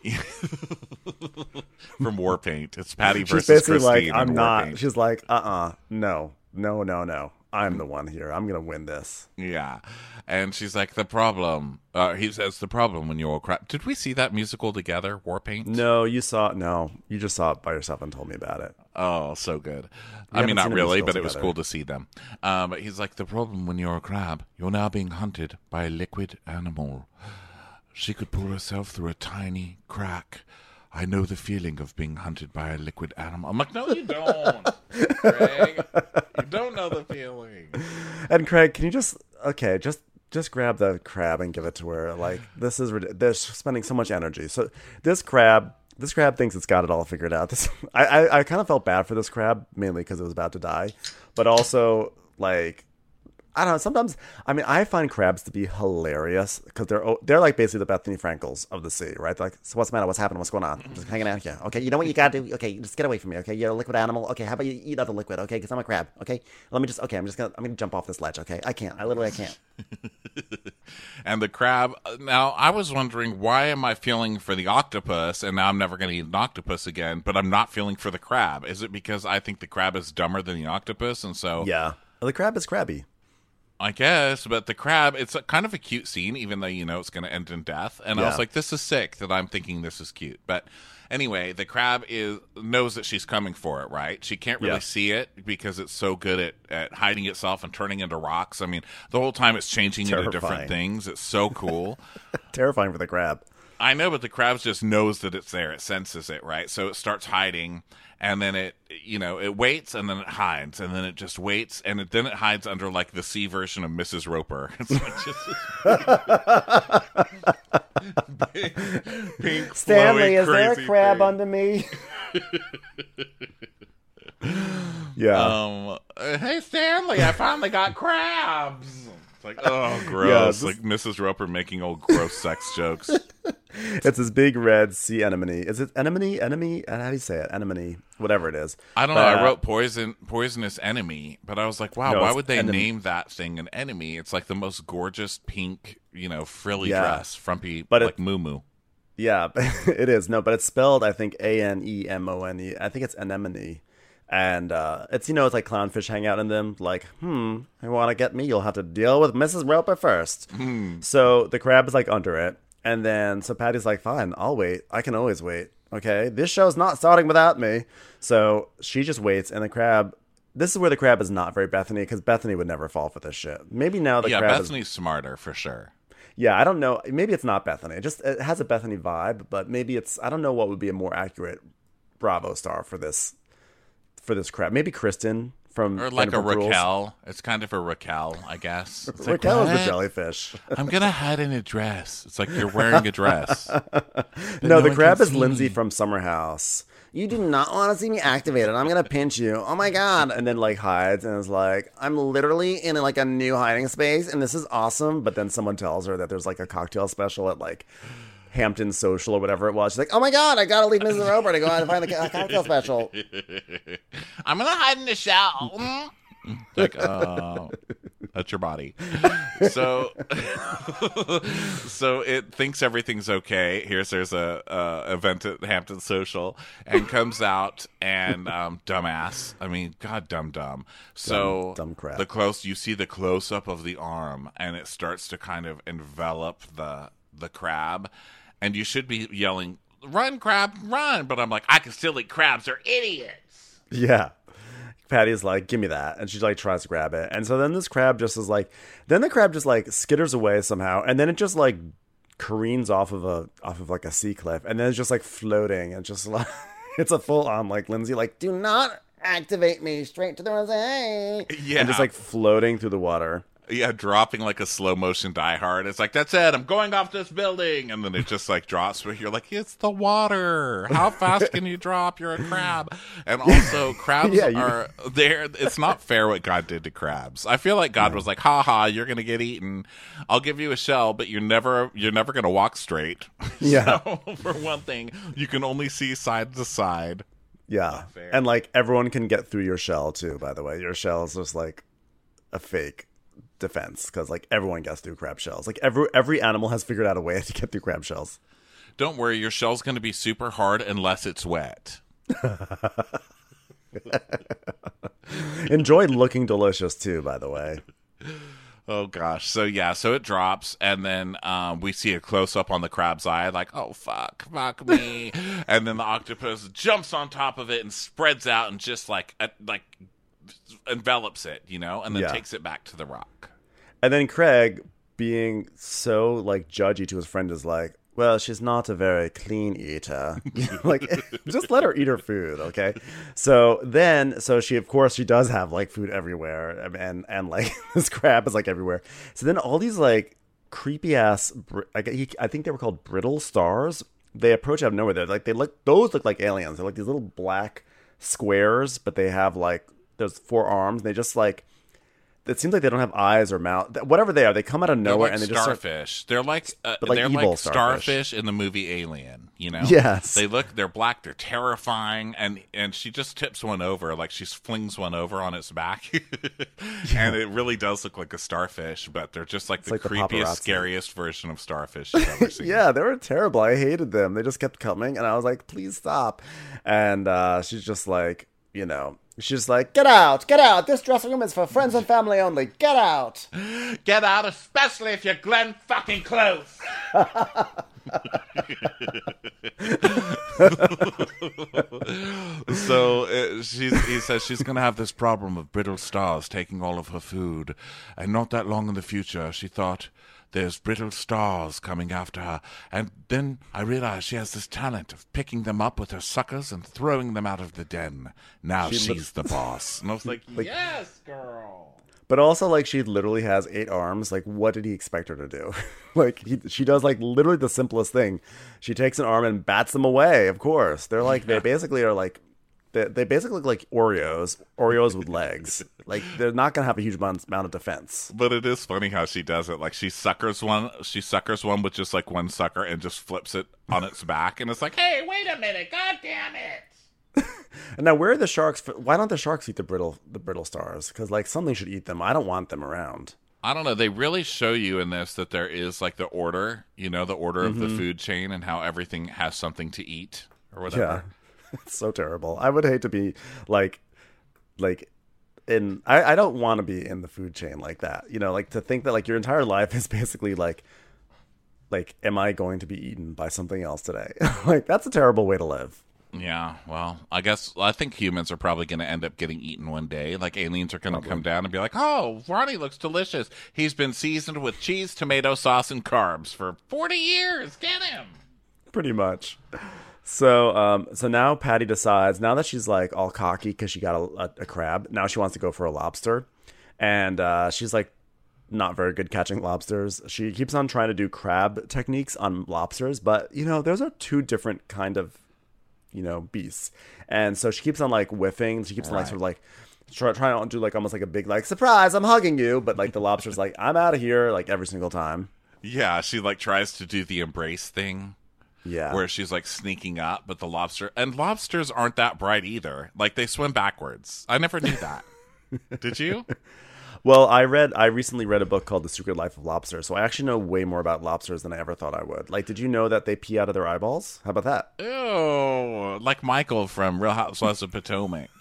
from Warpaint. It's Patty She's versus basically Christine like, I'm in not. Warpaint. She's like, no. I'm the one here. I'm going to win this. Yeah. And she's like, the problem, he says, the problem when you're a crab. Did we see that musical together, Warpaint? No, you just saw it by yourself and told me about it. Oh, so good. I haven't mean, not seen a really, musical but it was together. cool to see them. But he's like, the problem when you're a crab, you're now being hunted by a liquid animal. She could pull herself through a tiny crack. I know the feeling of being hunted by a liquid animal. I'm like, no, you don't, Craig. You don't know the feeling. And Craig, can you just grab the crab and give it to her? Like, this is they're spending so much energy. So this crab thinks it's got it all figured out. I kind of felt bad for this crab, mainly because it was about to die, but also, like, I don't know. Sometimes, I mean, I find crabs to be hilarious because they're like basically the Bethany Frankels of the sea, right? They're like, so what's the matter? What's happening? What's going on? I'm just hanging out here. Okay, you know what you gotta do? Okay, just get away from me. Okay, you're a liquid animal. Okay, how about you eat other liquid? Okay, because I'm a crab. Okay, I'm gonna jump off this ledge. Okay, I can't. I can't. And the crab. Now, I was wondering, why am I feeling for the octopus, and now I'm never going to eat an octopus again, but I'm not feeling for the crab? Is it because I think the crab is dumber than the octopus, and so... Yeah, the crab is crabby. I guess, but the crab, it's a kind of a cute scene, even though you know it's going to end in death. And I was Yeah. like, this is sick that I'm thinking this is cute. But anyway, the crab knows that she's coming for it, right? She can't really Yeah. see it because it's so good at hiding itself and turning into rocks. I mean, the whole time it's changing into different Terrifying. things. It's so cool. Terrifying for the crab. I know, but the crab just knows that it's there. It senses it, right? So it starts hiding, and then it waits, and then it hides, and then it just waits, and then it hides under like the sea version of Mrs. Roper. It's like just pink, Stanley, flowy, is there a crazy crab thing. under me? Yeah. Hey Stanley, I finally got crabs. It's like, oh, gross. Yeah, this- Like Mrs. Roper making old gross sex jokes. It's this big red sea anemone. Is it anemone? Enemy? How do you say it? Anemone. Whatever it is. I don't know. I wrote poisonous enemy, but I was like, wow, No, why it's would they enemy. name that thing an enemy? It's like the most gorgeous pink, frilly Yeah. dress, frumpy, But like moo. Yeah, it is. No, but it's spelled, I think, Anemone. I think it's anemone. And it's, it's like clownfish hang out in them. Like, you want to get me? You'll have to deal with Mrs. Roper first. So the crab is like under it. And then, so Patty's like, fine, I'll wait. I can always wait. Okay, this show's not starting without me. So she just waits. And the crab, this is where the crab is not very Bethany, because Bethany would never fall for this shit. Maybe now the Yeah, crab Bethany's smarter for sure. Yeah, I don't know. Maybe it's not Bethany. It has a Bethany vibe, but maybe it's. I don't know what would be a more accurate Bravo star for this crab. Maybe Kristen from Or like a Vanderpump Rules. Raquel. It's kind of a Raquel, I guess. It's like, Raquel is what? the jellyfish. I'm going to hide in a dress. It's like you're wearing a dress. But No, the one crab can is see Lindsay me. from Summer House. You do not want to see me activated. I'm gonna pinch you. Oh my god! And then like hides and is like, I'm literally in like a new hiding space, and this is awesome. But then someone tells her that there's like a cocktail special at like Hampton Social or whatever it was. She's like, oh my god, I gotta leave Mrs. Roper to go out and find the cocktail special. I'm going to hide in the shower. Like, that's your body. So it thinks everything's okay. There's a event at Hampton Social, and comes out and dumbass. I mean, God, dumb. So Dumb crap. you see the close up of the arm, and it starts to kind of envelop the crab, and you should be yelling, "Run, crab, run!" But I'm like, I can still eat crabs. They're idiots. Yeah. Patty's like, give me that. And she like tries to grab it. And so then this crab just is like, then the crab just like skitters away somehow. And then it just like careens off of like a sea cliff. And then it's just like floating and just like, it's a full on like Lindsay, like, do not activate me, straight to the rosé. Yeah. And just like floating through the water. Yeah, dropping like a slow motion Die Hard. It's like, that's it, I'm going off this building. And then it just like drops, but you're like, it's the water. How fast can you drop? You're a crab. And also, crabs Yeah, are there. It's not fair what God did to crabs. I feel like God was like, ha, you're going to get eaten. I'll give you a shell, but you're never going to walk straight. Yeah. So, for one thing, you can only see side to side. Yeah. fair. And like everyone can get through your shell too, by the way. Your shell is just like a fake defense because like everyone gets through crab shells. Like every animal has figured out a way to get through crab shells. Don't worry, your shell's going to be super hard unless it's wet. Enjoy looking delicious too, by the way. Oh gosh. So it drops, and then we see a close up on the crab's eye, like, oh fuck me. And then the octopus jumps on top of it and spreads out and just like envelops it, and then Yeah. takes it back to the rock. And then Craig, being so like judgy to his friend, is like, well, she's not a very clean eater. Like, just let her eat her food, okay? So she does have like food everywhere, and like this crab is like everywhere. So then all these like creepy ass, I think they were called brittle stars. They approach out of nowhere. Those look like aliens. They're like these little black squares, but they have like there's 4 arms. They just like. It seems like they don't have eyes or mouth. Whatever they are, they come out of They're nowhere like and they just start. starfish. They're like like evil starfish in the movie Alien. Yes. They're black. They're terrifying, and she just tips one over, like she flings one over on its back, and it really does look like a starfish. But they're just like the like the creepiest, paparazzi. scariest version of starfish you've ever seen. Yeah, they were terrible. I hated them. They just kept coming, and I was like, please stop. And she's just like, she's like, get out. This dressing room is for friends and family only. Get out. Get out, especially if you're Glenn fucking Close. So he says she's going to have this problem of brittle stars taking all of her food. And not that long in the future, she thought, there's brittle stars coming after her. And then I realized she has this talent of picking them up with her suckers and throwing them out of the den. Now she's the boss. And I was like, yes, girl. But also, like, she literally has 8 arms. Like, what did he expect her to do? Like, she does, like, literally the simplest thing. She takes an arm and bats them away, of course. They're like, they basically are like, they basically look like Oreos with legs. Like, they're not going to have a huge amount of defense. But it is funny how she does it. Like, she suckers one with just, like, one sucker and just flips it on its back. And it's like, hey, wait a minute. God damn it. And now, where are the sharks? Why don't the sharks eat the brittle stars? Because, like, something should eat them. I don't want them around. I don't know. They really show you in this that there is, like, the order, the order of the food chain and how everything has something to eat or whatever. Yeah. It's so terrible. I would hate to be, I don't want to be in the food chain like that. Like, to think that, like, your entire life is basically, like, am I going to be eaten by something else today? Like, that's a terrible way to live. Yeah, well, I think humans are probably going to end up getting eaten one day. Like, aliens are going to come down and be like, oh, Ronnie looks delicious. He's been seasoned with cheese, tomato sauce, and carbs for 40 years. Get him! Pretty much. So now Patty decides, now that she's, like, all cocky because she got a crab, now she wants to go for a lobster. And she's, like, not very good catching lobsters. She keeps on trying to do crab techniques on lobsters, but, those are 2 different kind of beasts. And so she keeps on, like, whiffing. She keeps on, like, sort of, like, trying to do, like, almost like a big, like, surprise, I'm hugging you. But, like, the lobster's like, I'm out of here, like, every single time. Yeah, she, like, tries to do the embrace thing. Yeah. Where she's, like, sneaking up, but lobsters aren't that bright either. Like, they swim backwards. I never knew that. Did you? Well, I recently read a book called The Secret Life of Lobsters, so I actually know way more about lobsters than I ever thought I would. Like, did you know that they pee out of their eyeballs? How about that? Ew, like Michael from Real Housewives of Potomac.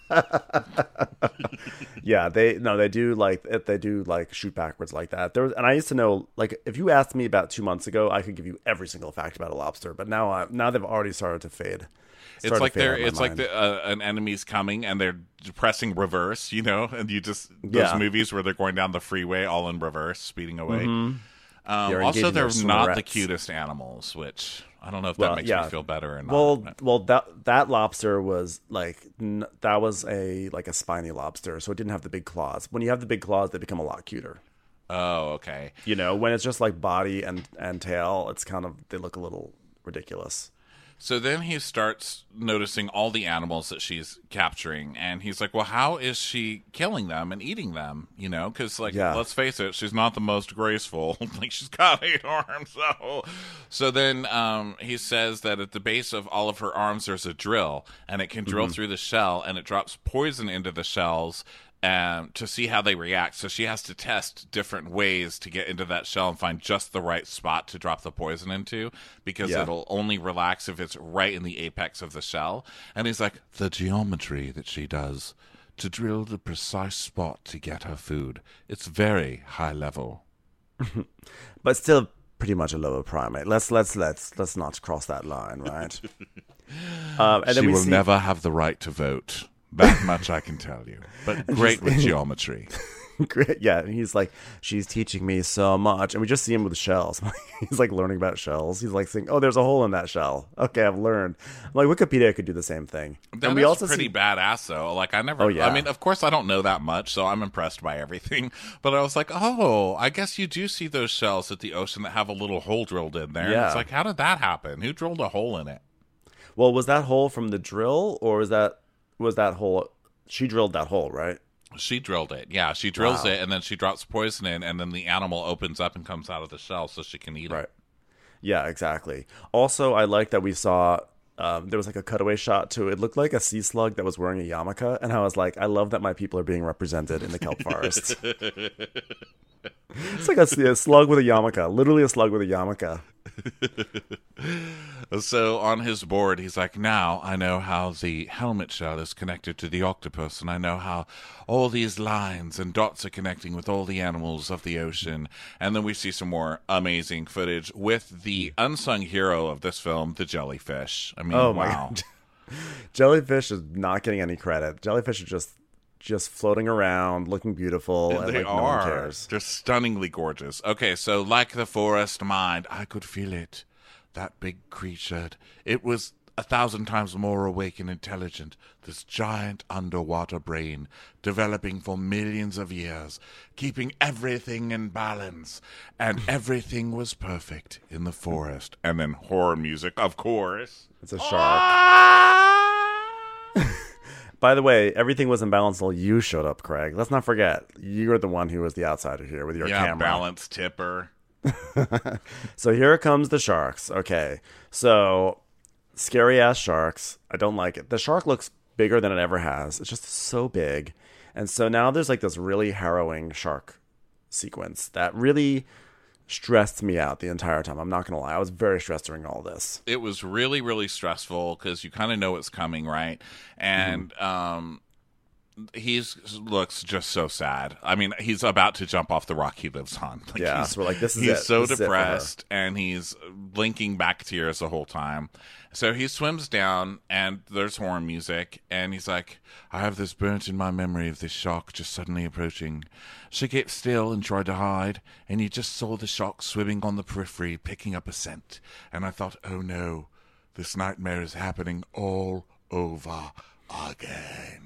Yeah, they do shoot backwards like that. And I used to know, like, if you asked me about 2 months ago, I could give you every single fact about a lobster, but now they've already started to fade. It's like an enemy's coming and they're pressing reverse, and you just those movies where they're going down the freeway all in reverse, speeding away. Mm-hmm. Also, they're not the cutest animals, which I don't know if that makes me feel better or not. Well, that lobster was that was a spiny lobster, so it didn't have the big claws. When you have the big claws, they become a lot cuter. Oh, okay. When it's just like body and tail, it's kind of, they look a little ridiculous. So then he starts noticing all the animals that she's capturing, and he's like, well, how is she killing them and eating them? Because, let's face it, she's not the most graceful. Like, she's got 8 arms. So then he says that at the base of all of her arms, there's a drill, and it can drill through the shell, and it drops poison into the shells to see how they react. So she has to test different ways to get into that shell and find just the right spot to drop the poison into, because it'll only relax if it's right in the apex of the shell. And he's like, the geometry that she does to drill the precise spot to get her food, it's very high level. But still pretty much a lower primate. Let's not cross that line, right? And she will never have the right to vote. That much I can tell you. But great with geometry. Great, yeah. And he's like, she's teaching me so much. And we just see him with shells. He's like learning about shells. He's like saying, oh, there's a hole in that shell. Okay, I've learned. I'm like, Wikipedia could do the same thing. That and we also pretty badass, though. Like, I never, I mean, of course, I don't know that much, so I'm impressed by everything. But I was like, oh, I guess you do see those shells at the ocean that have a little hole drilled in there. Yeah. And it's like, how did that happen? Who drilled a hole in it? Well, was that hole from the drill, or was that hole? She drilled that hole, right? She drilled it. Yeah, she drills it, and then she drops poison in, and then the animal opens up and comes out of the shell so she can eat it. Yeah, exactly. Also, I like that we saw there was like a cutaway shot to it. Looked like a sea slug that was wearing a yarmulke, and I was like, I love that my people are being represented in the kelp forest. It's like a slug with a yarmulke, literally a slug with a yarmulke. So on his board, he's like, now I know how the helmet shell is connected to the octopus, and I know how all these lines and dots are connecting with all the animals of the ocean. And then we see some more amazing footage with the unsung hero of this film, the jellyfish. I mean, Oh my wow. God. Jellyfish is not getting any credit. Jellyfish are just floating around, looking beautiful, and They like no one are. cares. They're stunningly gorgeous. Okay, so like the forest mind, I could feel it. That big creature. It was 1,000 times more awake and intelligent. This giant underwater brain, developing for millions of years, keeping everything in balance. And everything was perfect in the forest. And then horror music, of course. It's a shark. By the way, everything was in balance until you showed up, Craig. Let's not forget, you were the one who was the outsider here with your camera. Balance tipper. So here comes the sharks. Okay, so scary ass sharks. I don't like it. The shark looks bigger than it ever has. It's just so big. And so now there's like this really harrowing shark sequence that really stressed me out the entire time. I'm not going to lie. I was very stressed during all this. It was really, really stressful because you kind of know it's coming, right? And he looks just so sad. I mean, he's about to jump off the rock he lives on. Like, Yeah, so we're like, this is he's it. so This is it for her. depressed, and he's blinking back tears the whole time. So he swims down, and there's horror music, and he's like, I have this burnt in my memory of this shark just suddenly approaching. She kept still and tried to hide, and you just saw the shark swimming on the periphery, picking up a scent. And I thought, oh no, this nightmare is happening all over again.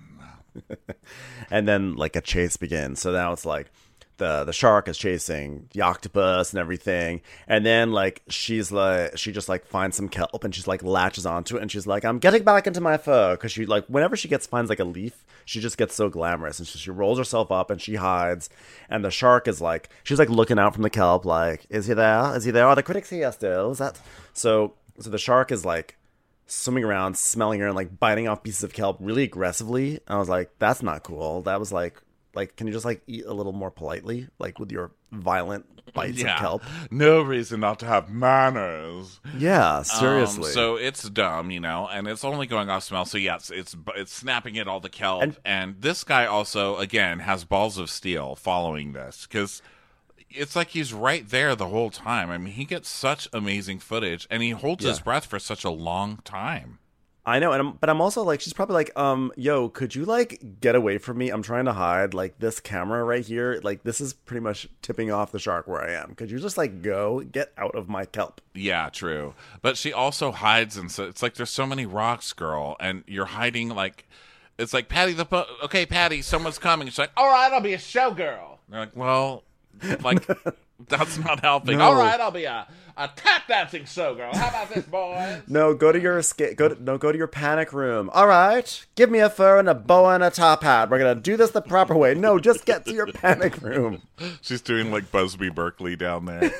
And then like a chase begins. So now it's like the shark is chasing the octopus and everything. And then like she just like finds some kelp and she's like latches onto it and she's like, I'm getting back into my fur. Cause she like, whenever she finds like a leaf, she just gets so glamorous. And so she rolls herself up and she hides. And the shark is like, she's like looking out from the kelp like, is he there? Is he there? Are the critics here still? Is that? So the shark is like swimming around, smelling her and like biting off pieces of kelp really aggressively. And I was like, that's not cool. That was like, can you just like eat a little more politely, like with your violent bites of kelp? No reason not to have manners. Yeah, seriously. So it's dumb, and it's only going off smell. So yes, it's snapping at all the kelp. And this guy also, again, has balls of steel following this because it's like he's right there the whole time. I mean, he gets such amazing footage, and he holds his breath for such a long time. I know, but I'm also like, she's probably like, yo, could you like get away from me? I'm trying to hide. Like this camera right here, like this is pretty much tipping off the shark where I am. Could you just like get out of my kelp? Yeah, true. But she also hides, and so it's like there's so many rocks, girl, and you're hiding like. It's like Patty okay, Patty, someone's coming. She's like, all right, I'll be a showgirl. And they're like, well. Like, that's not helping. No. All right, I'll be a tap dancing showgirl. How about this, boys? No, go to your go to your panic room. All right, give me a fur and a boa and a top hat. We're gonna do this the proper way. No, just get to your panic room. She's doing like Busby Berkeley down there.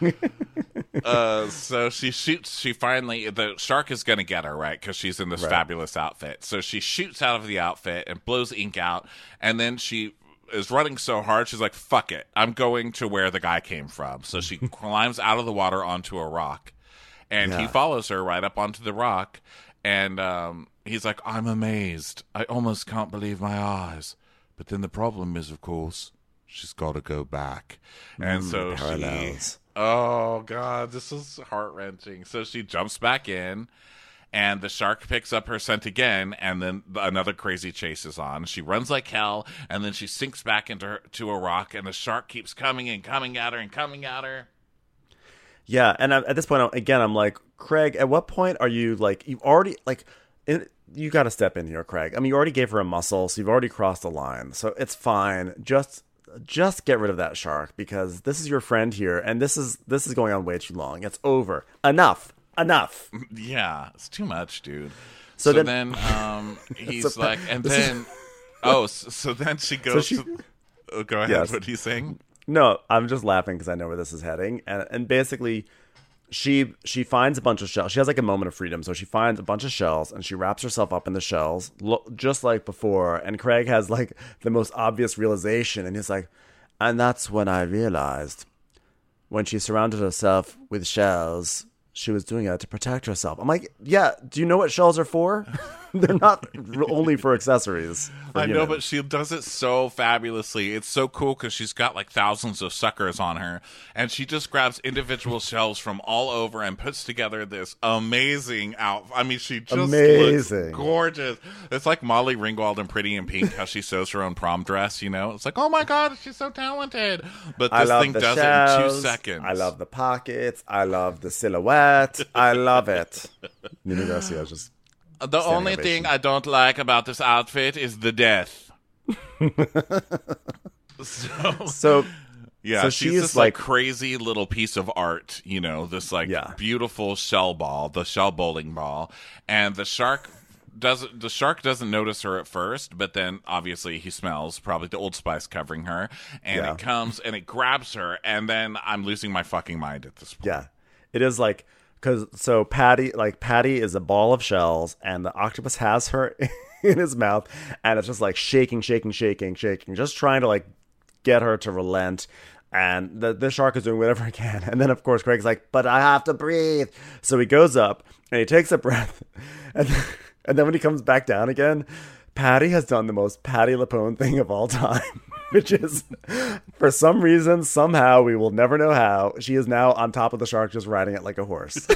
So she shoots. The shark is gonna get her, right? Because she's in this fabulous outfit. So she shoots out of the outfit and blows ink out, and then she is running so hard, she's like, fuck it, I'm going to where the guy came from. So she climbs out of the water onto a rock, and he follows her right up onto the rock, and he's like, I'm amazed, I almost can't believe my eyes. But then the problem is, of course, she's got to go back. And so oh god, this is heart-wrenching. So she jumps back in, and the shark picks up her scent again, and then another crazy chase is on. She runs like hell, and then she sinks back to a rock, and the shark keeps coming and coming at her and coming at her. Yeah, and at this point, again, I'm like, Craig, at what point are you, like, you've already, like, you got to step in here, Craig. I mean, you already gave her a muscle, so you've already crossed the line. So it's fine. Just get rid of that shark, because this is your friend here, and this is going on way too long. It's over. Enough. Yeah, it's too much, dude. So then he's like, and then, so then she goes go ahead, Yes. what are you saying? No, I'm just laughing because I know where this is heading. And basically, she finds a bunch of shells. She has like a moment of freedom. So she finds a bunch of shells and she wraps herself up in the shells, just like before. And Craig has like the most obvious realization. And he's like, and that's when I realized when she surrounded herself with shells, she was doing it to protect herself. I'm like, yeah, do you know what shells are for? They're not only for accessories. I know, but she does it so fabulously. It's so cool because she's got like thousands of suckers on her, and she just grabs individual shells from all over and puts together this amazing outfit. I mean, she just looks gorgeous. It's like Molly Ringwald in Pretty in Pink, how she sews her own prom dress, you know? It's like, oh my God, she's so talented. But this thing does it in 2 seconds. I love the pockets. I love the silhouette. I love it. Nina Garcia is just... The only thing I don't like about this outfit is the death. So she's this like crazy little piece of art, you know, this like beautiful shell ball, the shell bowling ball, and the shark doesn't notice her at first, but then obviously he smells probably the Old Spice covering her, and it comes and it grabs her, and then I'm losing my fucking mind at this point. Yeah, it is like. So Patty is a ball of shells, and the octopus has her in his mouth, and it's just like shaking, just trying to like get her to relent. And the shark is doing whatever he can. And then of course Craig's like, but I have to breathe. So he goes up and he takes a breath, and then when he comes back down again, Patty has done the most Patty LuPone thing of all time. Which is, for some reason, somehow, we will never know how, she is now on top of the shark just riding it like a horse.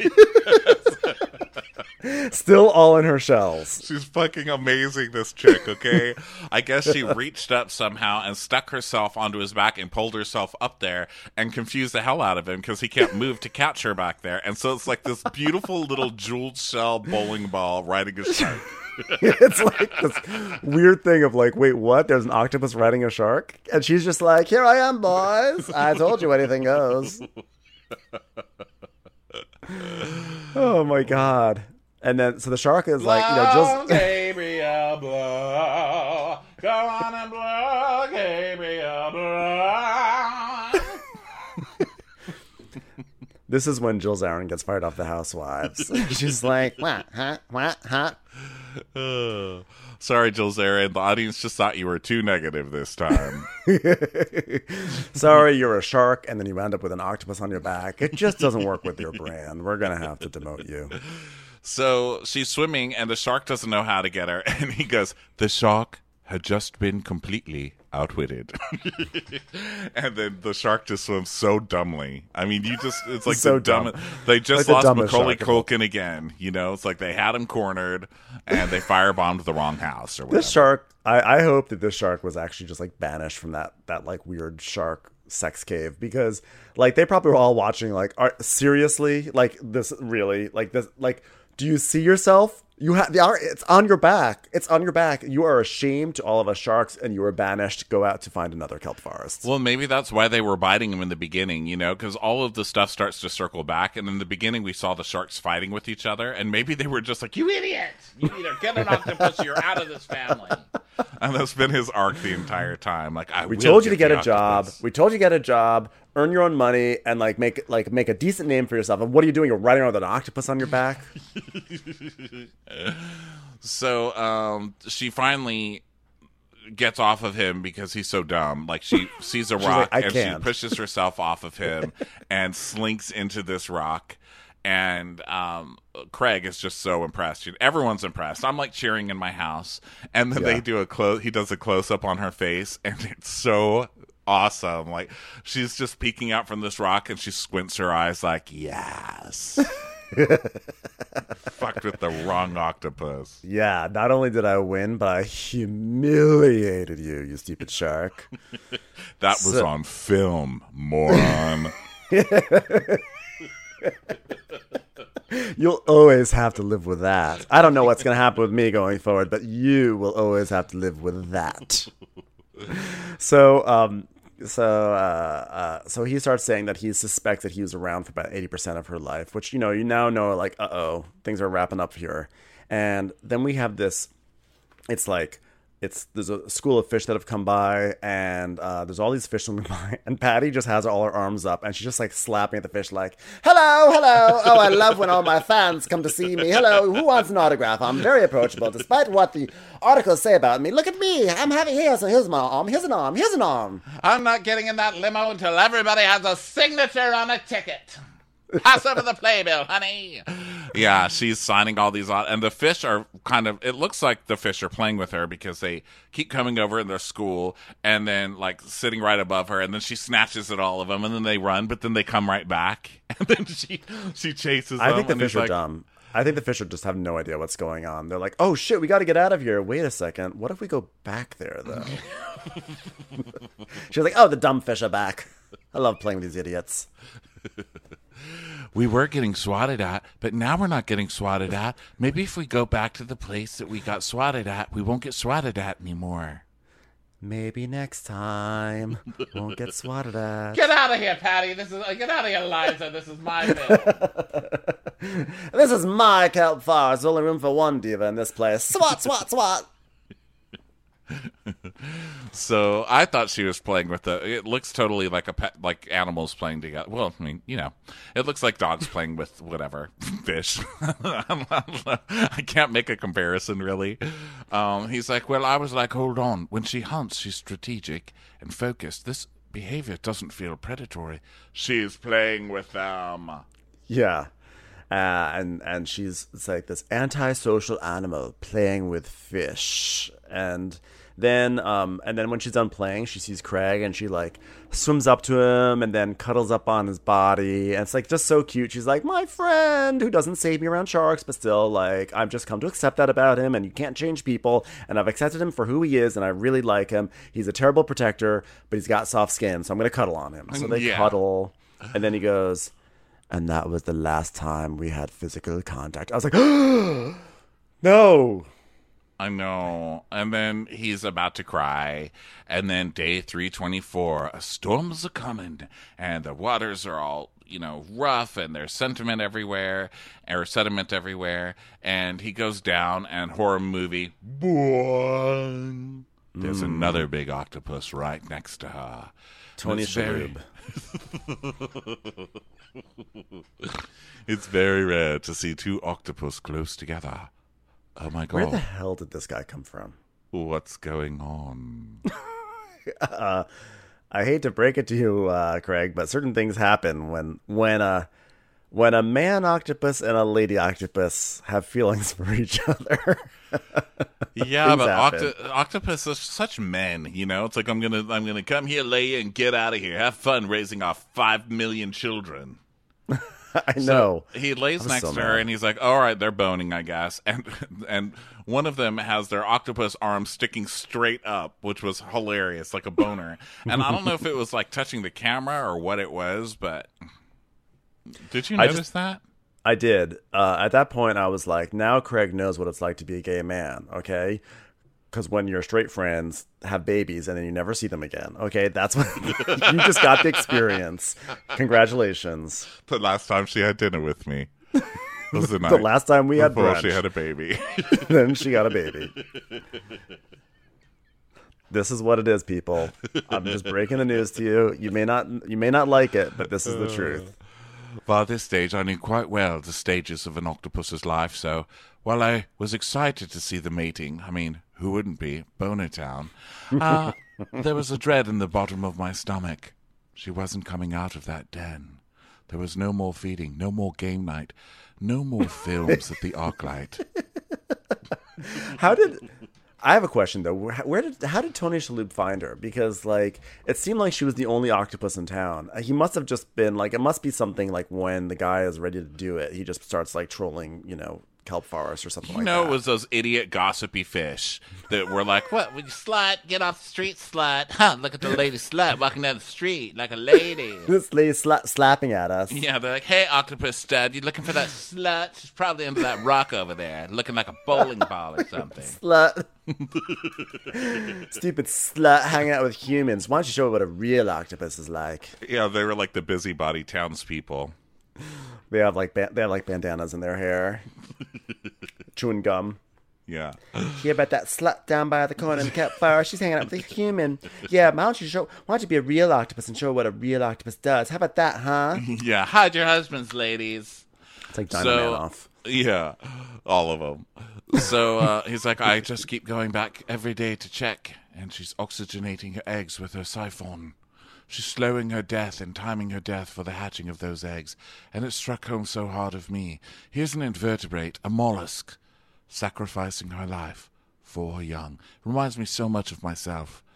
Still all in her shells. She's fucking amazing, this chick, okay? I guess she reached up somehow and stuck herself onto his back and pulled herself up there and confused the hell out of him because he can't move to catch her back there. And so it's like this beautiful little jeweled shell bowling ball riding a shark. It's like this weird thing of like, wait, what? There's an octopus riding a shark? And she's just like, here I am, boys. I told you anything goes. Oh my God. And then, so the shark is like, you know, just... Gabriel, blow. Go on and blow, Gabriel, blow. This is when Jill Zarin gets fired off the Housewives. She's like, what, huh? Sorry, Jill Zarin. The audience just thought you were too negative this time. Sorry, you're a shark, and then you end up with an octopus on your back. It just doesn't work with your brand. We're going to have to demote you. So she's swimming, and the shark doesn't know how to get her. And he goes, the shark had just been completely outwitted. And then the shark just swims so dumbly. I mean, it's like so the dumb. They just like lost Macaulay Culkin again. You know, it's like they had him cornered and they firebombed the wrong house or whatever. This shark, I hope that this shark was actually just like banished from that like weird shark sex cave, because like they probably were all watching like, seriously, like this really, like this, like, do you see yourself? You have it's on your back. It's on your back. You are ashamed to all of us sharks, and you are banished. Go out to find another kelp forest. Well, maybe that's why they were biting him in the beginning, you know, because all of the stuff starts to circle back. And in the beginning, we saw the sharks fighting with each other, and maybe they were just like, "You idiot! You either get an octopus, or you're out of this family." And that's been his arc the entire time. Like, we told you to get a job. We told you to get a job, earn your own money, and like make a decent name for yourself. And what are you doing? You're riding around with an octopus on your back. So she finally gets off of him because he's so dumb. Like, she sees a rock like, and she pushes herself off of him and slinks into this rock. And Craig is just so impressed. Everyone's impressed. I'm like cheering in my house. And then he does a close up on her face, and it's so awesome. Like, she's just peeking out from this rock and she squints her eyes like, yes. Fucked with the wrong octopus. Yeah, not only did I win, but I humiliated you, you stupid shark. That was on film, moron. You'll always have to live with that. I don't know what's going to happen with me going forward, but you will always have to live with that. So he starts saying that he suspects that he was around for about 80% of her life, which, you know, you now know, like, things are wrapping up here. And then we have this, it's there's a school of fish that have come by, and there's all these fish swimming by, and Patty just has all her arms up, and she's just like slapping at the fish like, hello, hello, oh, I love when all my fans come to see me, hello, who wants an autograph? I'm very approachable, despite what the articles say about me. Look at me, I'm having, here's my arm, here's an arm, here's an arm. I'm not getting in that limo until everybody has a signature on a ticket. Pass over the playbill, honey. Yeah, she's signing all these on, and the fish are kind of, it looks like the fish are playing with her because they keep coming over in their school and then like sitting right above her, and then she snatches at all of them, and then they run, but then they come right back, and then she chases them. I think the fish are dumb. I think the fish are just have no idea what's going on. They're like, oh shit, we got to get out of here. Wait a second. What if we go back there, though? She's like, oh, the dumb fish are back. I love playing with these idiots. We were getting swatted at, but now we're not getting swatted at. Maybe if we go back to the place that we got swatted at, we won't get swatted at anymore. Maybe next time won't get swatted at. Get out of here, Patty. Get out of here, Liza. This is my bit. This is my kelp farm. There's only room for one diva in this place. Swat, swat, swat. So I thought she was playing with it looks totally like a pet, like animals playing together. Well, I mean, you know, it looks like dogs playing with whatever fish. I can't make a comparison really. He's like, well, I was like, hold on. When she hunts, she's strategic and focused. This behavior doesn't feel predatory. She's playing with them. Yeah. And it's like this antisocial animal playing with fish. And then when she's done playing, she sees Craig and she like swims up to him and then cuddles up on his body. And it's like just so cute. She's like, my friend who doesn't save me around sharks, but still like, I've just come to accept that about him, and you can't change people. And I've accepted him for who he is, and I really like him. He's a terrible protector, but he's got soft skin, so I'm going to cuddle on him. So they cuddle, and then he goes, and that was the last time we had physical contact. I was like, no. I know. And then he's about to cry. And then day 324, a storm's a-coming. And the waters are all, you know, rough, and there's sediment everywhere. And he goes down, and horror movie, boing. There's another big octopus right next to her. Tony Shalhoub. It's very rare to see two octopus close together. Oh my god. Where the hell did this guy come from? What's going on? I hate to break it to you, Craig, but certain things happen when a man octopus and a lady octopus have feelings for each other. Yeah, but octopus are such men, you know? It's like, I'm gonna come here, lay you, and get out of here. Have fun raising off 5 million children. I know. So he lays next to her, and he's like, all right, they're boning, I guess. And one of them has their octopus arm sticking straight up, which was hilarious, like a boner. And I don't know if it was like touching the camera or what it was, but did you notice that? I did. At that point, I was like, now Craig knows what it's like to be a gay man, okay? Because when your straight friends have babies and then you never see them again, okay? That's what you just got the experience. Congratulations. The last time she had dinner with me was the night. The last time we had before brunch. She had a baby. Then she got a baby. This is what it is, people. I'm just breaking the news to you. You may not like it, but this is the truth. By this stage, I knew quite well the stages of an octopus's life, so while I was excited to see the mating, I mean, who wouldn't be? Boner Town. There was a dread in the bottom of my stomach. She wasn't coming out of that den. There was no more feeding, no more game night, no more films at the ArcLight. I have a question though. How did Tony Shalhoub find her? Because like it seemed like she was the only octopus in town. He must have just been like, it must be something like when the guy is ready to do it, he just starts like trolling, you know, kelp forest or something like that. No, it was those idiot gossipy fish that were like, what, would you slut? Get off the street, slut. Huh, look at the lady slut walking down the street like a lady. This lady slapping at us. Yeah, they're like, hey, octopus stud, you looking for that slut? She's probably under that rock over there, looking like a bowling ball or something. Slut. Stupid slut hanging out with humans. Why don't you show me what a real octopus is like? Yeah, they were like the busybody townspeople. They have like bandanas in their hair, chewing gum. Yeah. Hear about that slut down by the corner in the campfire? She's hanging out with a human. Yeah, why don't you be a real octopus and show her what a real octopus does? How about that, huh? Yeah. Hide your husbands, ladies. It's like Dynamite off. Yeah, all of them. So he's like, I just keep going back every day to check, and she's oxygenating her eggs with her siphon. She's slowing her death and timing her death for the hatching of those eggs, and it struck home so hard of me. Here's an invertebrate, a mollusk, sacrificing her life for her young. Reminds me so much of myself.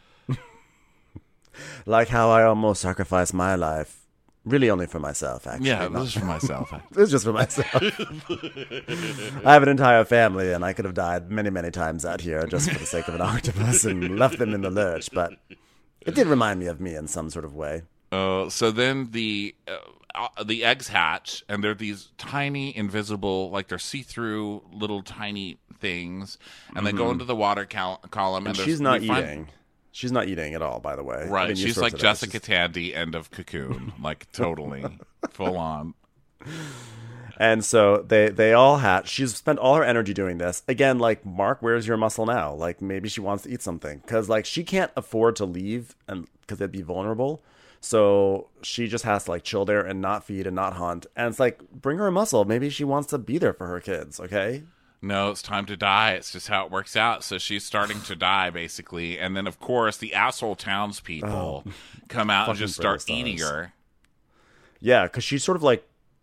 Like how I almost sacrificed my life. Really only for myself, actually. Yeah, this is for myself. This is just for myself. I have an entire family, and I could have died many, many times out here just for the sake of an octopus and left them in the lurch, but it did remind me of me in some sort of way. So then the eggs hatch, and they're these tiny, invisible, like they're see-through little tiny things, and they go into the water column. And she's not eating. She's not eating at all, by the way. Right. She's like Jessica Tandy, end of Cocoon. Like, totally. Full on. And so they all hatch. She's spent all her energy doing this. Again, like, Mark, where's your muscle now? Like, maybe she wants to eat something. Because, like, she can't afford to leave because they'd be vulnerable. So she just has to, like, chill there and not feed and not hunt. And it's like, bring her a muscle. Maybe she wants to be there for her kids, okay? No, it's time to die. It's just how it works out. So she's starting to die, basically. And then, of course, the asshole townspeople come out and just start eating her. Yeah, because she sort of like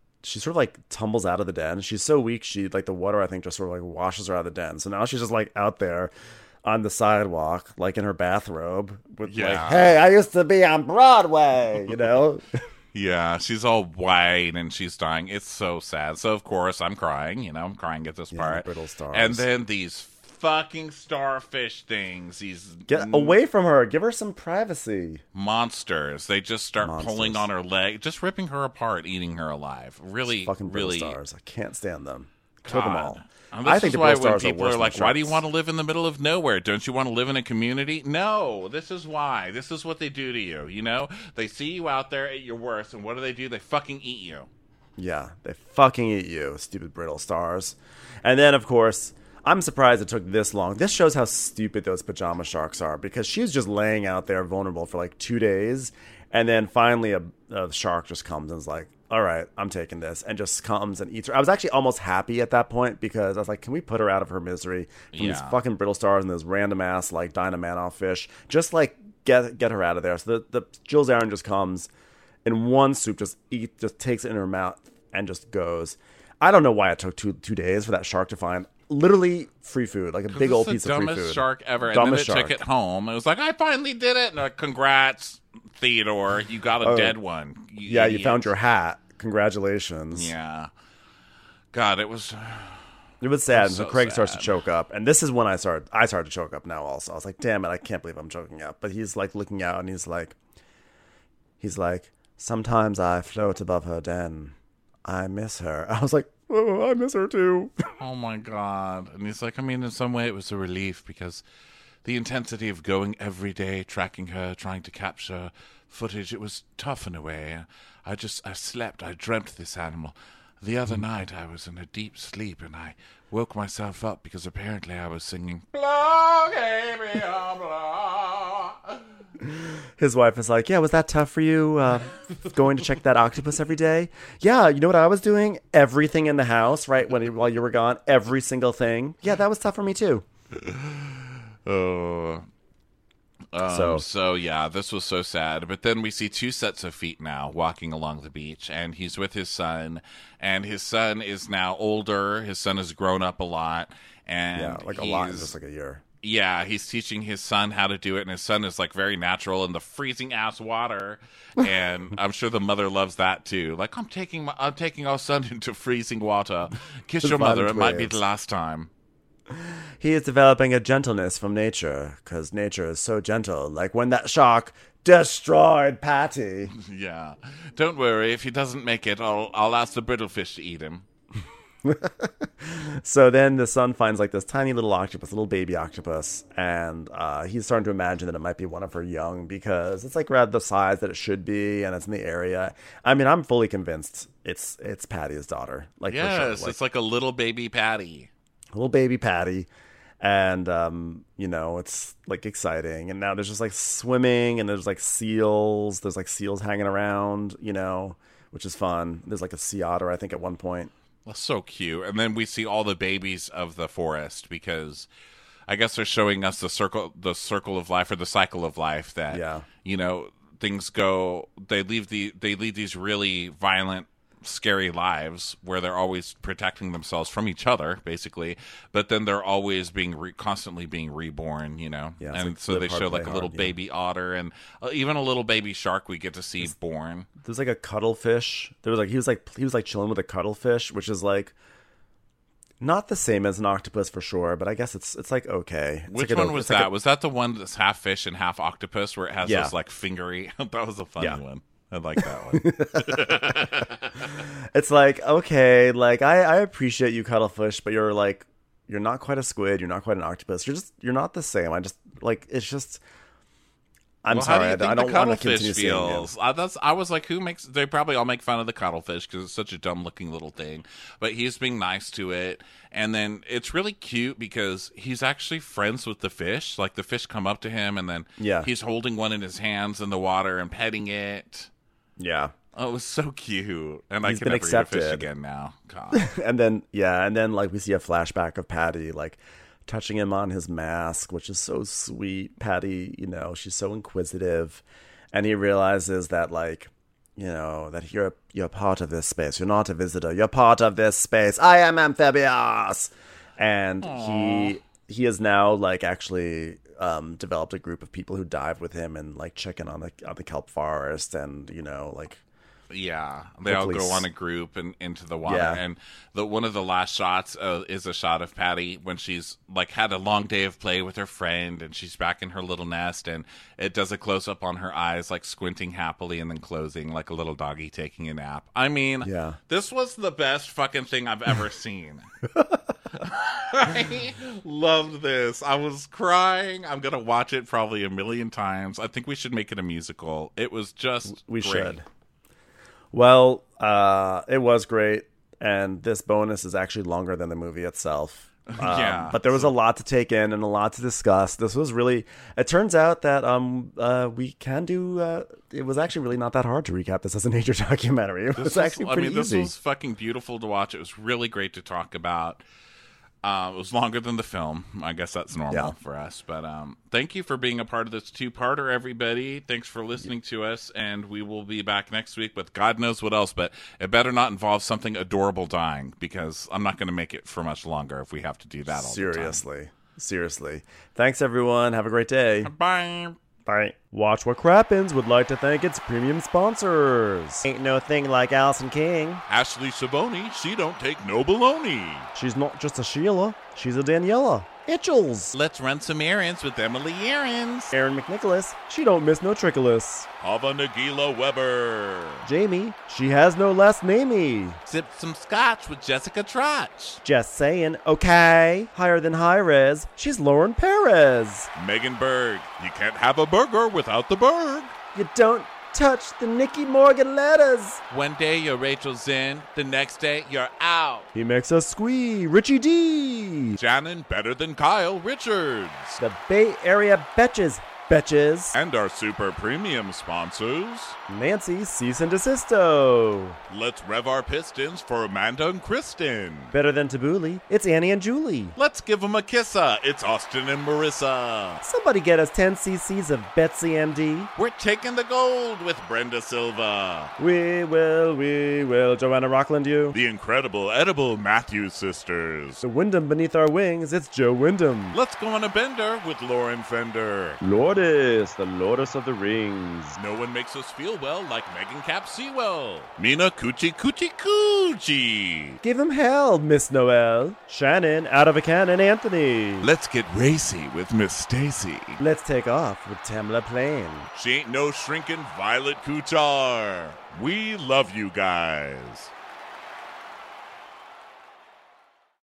tumbles out of the den. She's so weak, the water, I think, just sort of like washes her out of the den. So now she's just like out there on the sidewalk, like in her bathrobe with like, hey, I used to be on Broadway, you know? Yeah, she's all white and she's dying. It's so sad. So, of course, I'm crying. I'm crying at this part. Brittle stars. And then these fucking starfish things. Get away from her. Give her some privacy. Monsters. They just start pulling on her leg, just ripping her apart, eating her alive. Really, fucking really. stars. I can't stand them. Kill them all. I think why when people are like, why do you want to live in the middle of nowhere? Don't you want to live in a community? No, this is why. This is what they do to you, They see you out there at your worst, and what do? They fucking eat you. Yeah, they fucking eat you, stupid brittle stars. And then, of course, I'm surprised it took this long. This shows how stupid those pajama sharks are, because she was just laying out there vulnerable for like 2 days, and then finally a shark just comes and is like, all right, I'm taking this, and just comes and eats her. I was actually almost happy at that point, because I was like, can we put her out of her misery from these fucking brittle stars and those random ass like Dynamanoff fish? Just like get her out of there. So the Jill Zarin just comes in one swoop, just takes it in her mouth and just goes. I don't know why it took two days for that shark to find literally free food, like a big old piece of free food. Dumbest shark ever. And then it took it home. It was like, I finally did it. And congrats, Theodore, you got a dead one. You found your hat. Congratulations. Yeah. God, it was sad. So Craig starts to choke up, and this is when I started to choke up now also. I was like, damn it, I can't believe I'm choking up. But he's like looking out, and he's like, sometimes I float above her den. I miss her. I was like, oh, I miss her too. Oh my God. And he's like, I mean, in some way it was a relief, because the intensity of going every day, tracking her, trying to capture footage, it was tough in a way. I slept, I dreamt this animal. The other night I was in a deep sleep, and I woke myself up because apparently I was singing, Blah, Gabriel, blah. His wife is like, yeah, was that tough for you, going to check that octopus every day? Yeah, you know what I was doing? Everything in the house, right, while you were gone, every single thing. Yeah, that was tough for me too. So yeah, this was so sad. But then we see two sets of feet now walking along the beach, and he's with his son, and his son is now older. His son has grown up a lot, and like a lot in just like a year. Yeah, he's teaching his son how to do it, and his son is like very natural in the freezing ass water, and I'm sure the mother loves that too. Like, I'm taking our son into freezing water. Kiss your mother; it might be the last time. He is developing a gentleness from nature, because nature is so gentle. Like when that shark destroyed Patty. Yeah, don't worry. If he doesn't make it, I'll ask the brittlefish to eat him. So then the son finds like this tiny little octopus, little baby octopus, and he's starting to imagine that it might be one of her young, because it's like around the size that it should be, and it's in the area. I mean, I'm fully convinced it's Patty's daughter. Like, yes, for sure. It's like a little baby Patty. Little baby Patty. And it's like exciting. And now there's just like swimming, and there's like seals. There's like seals hanging around, which is fun. There's like a sea otter, I think, at one point. That's so cute. And then we see all the babies of the forest, because I guess they're showing us the circle of life, or the cycle of life, that things go. They lead these really violent, scary lives where they're always protecting themselves from each other, basically, but then they're always constantly being reborn, and like so they show like a little hard, baby otter, and even a little baby shark we get to see born. There's like a cuttlefish. He was like chilling with a cuttlefish, which is like not the same as an octopus for sure, but I guess it's like okay. Which one was that? Was that the one that's half fish and half octopus, where it has those like fingery? That was a funny one. I like that one. It's like, okay, like I appreciate you, cuttlefish, but you're not quite a squid, you're not quite an octopus. You're not the same. I'm sorry, I don't want to continue feels? seeing it. I was like, they probably all make fun of the cuttlefish because it's such a dumb looking little thing, but he's being nice to it. And then it's really cute because he's actually friends with the fish. Like the fish come up to him, and then he's holding one in his hands in the water and petting it. Yeah. Oh, it was so cute. And he's I can never eat a fish again now. God. and then like we see a flashback of Patty like touching him on his mask, which is so sweet. Patty, she's so inquisitive, and he realizes that like, that you're part of this space. You're not a visitor. You're part of this space. I am amphibious. And he has now like actually developed a group of people who dive with him and like check in on the kelp forest, and like they all go on a group and into the water. And one of the last shots is a shot of Patty when she's like had a long day of play with her friend, and she's back in her little nest, and it does a close up on her eyes, like squinting happily and then closing like a little doggy taking a nap. I mean, this was the best fucking thing I've ever seen. I loved this. I was crying. I'm gonna watch it probably a million times. I think we should make it a musical. It was just we great. Should. Well, it was great, and this bonus is actually longer than the movie itself. But there was a lot to take in and a lot to discuss. This was really. It turns out that we can do. It was actually really not that hard to recap this as a nature documentary. It was actually pretty easy. This was fucking beautiful to watch. It was really great to talk about. It was longer than the film. I guess that's normal for us. But thank you for being a part of this two-parter, everybody. Thanks for listening to us, and we will be back next week with God knows what else. But it better not involve something adorable dying, because I'm not going to make it for much longer if we have to do that all the time. Seriously. Thanks, everyone. Have a great day. Bye. Bye. Watch What Crappens would like to thank its premium sponsors. Ain't no thing like Allison King. Ashley Savoni, she don't take no baloney. She's not just a Sheila, she's a Daniela. Itchels. Let's run some errands with Emily Errands. Aaron McNicholas, she don't miss no trickolas. Hava Nagila Weber. Jamie, she has no last namey. Sip some scotch with Jessica Trotch. Just saying, okay. Higher than high res, she's Lauren Perez. Megan Berg, you can't have a burger without the Berg. You don't touch the Nicky Morgan letters. One day you're Rachel Zinn, the next day you're out. He makes us squee, Richie D. Shannon better than Kyle Richards. The Bay Area Betches. And our super premium sponsors, Nancy Cease and Desisto. Let's rev our pistons for Amanda and Kristen. Better than Tabbouleh, it's Annie and Julie. Let's give them a kissa, it's Austin and Marissa. Somebody get us 10 cc's of Betsy MD. We're taking the gold with Brenda Silva. We will, Joanna Rockland you. The incredible edible Matthews sisters. The Wyndham beneath our wings, it's Joe Wyndham. Let's go on a bender with Lauren Fender. Lourdes, the Lourdes of the Rings. No one makes us feel well like Megan Cap Sewell. Mina Coochie Coochie Coochie. Give him hell, Miss Noel. Shannon, out of a cannon, Anthony. Let's get racy with Miss Stacy. Let's take off with Tamla Plain. She ain't no shrinking Violet Kuchar. We love you guys.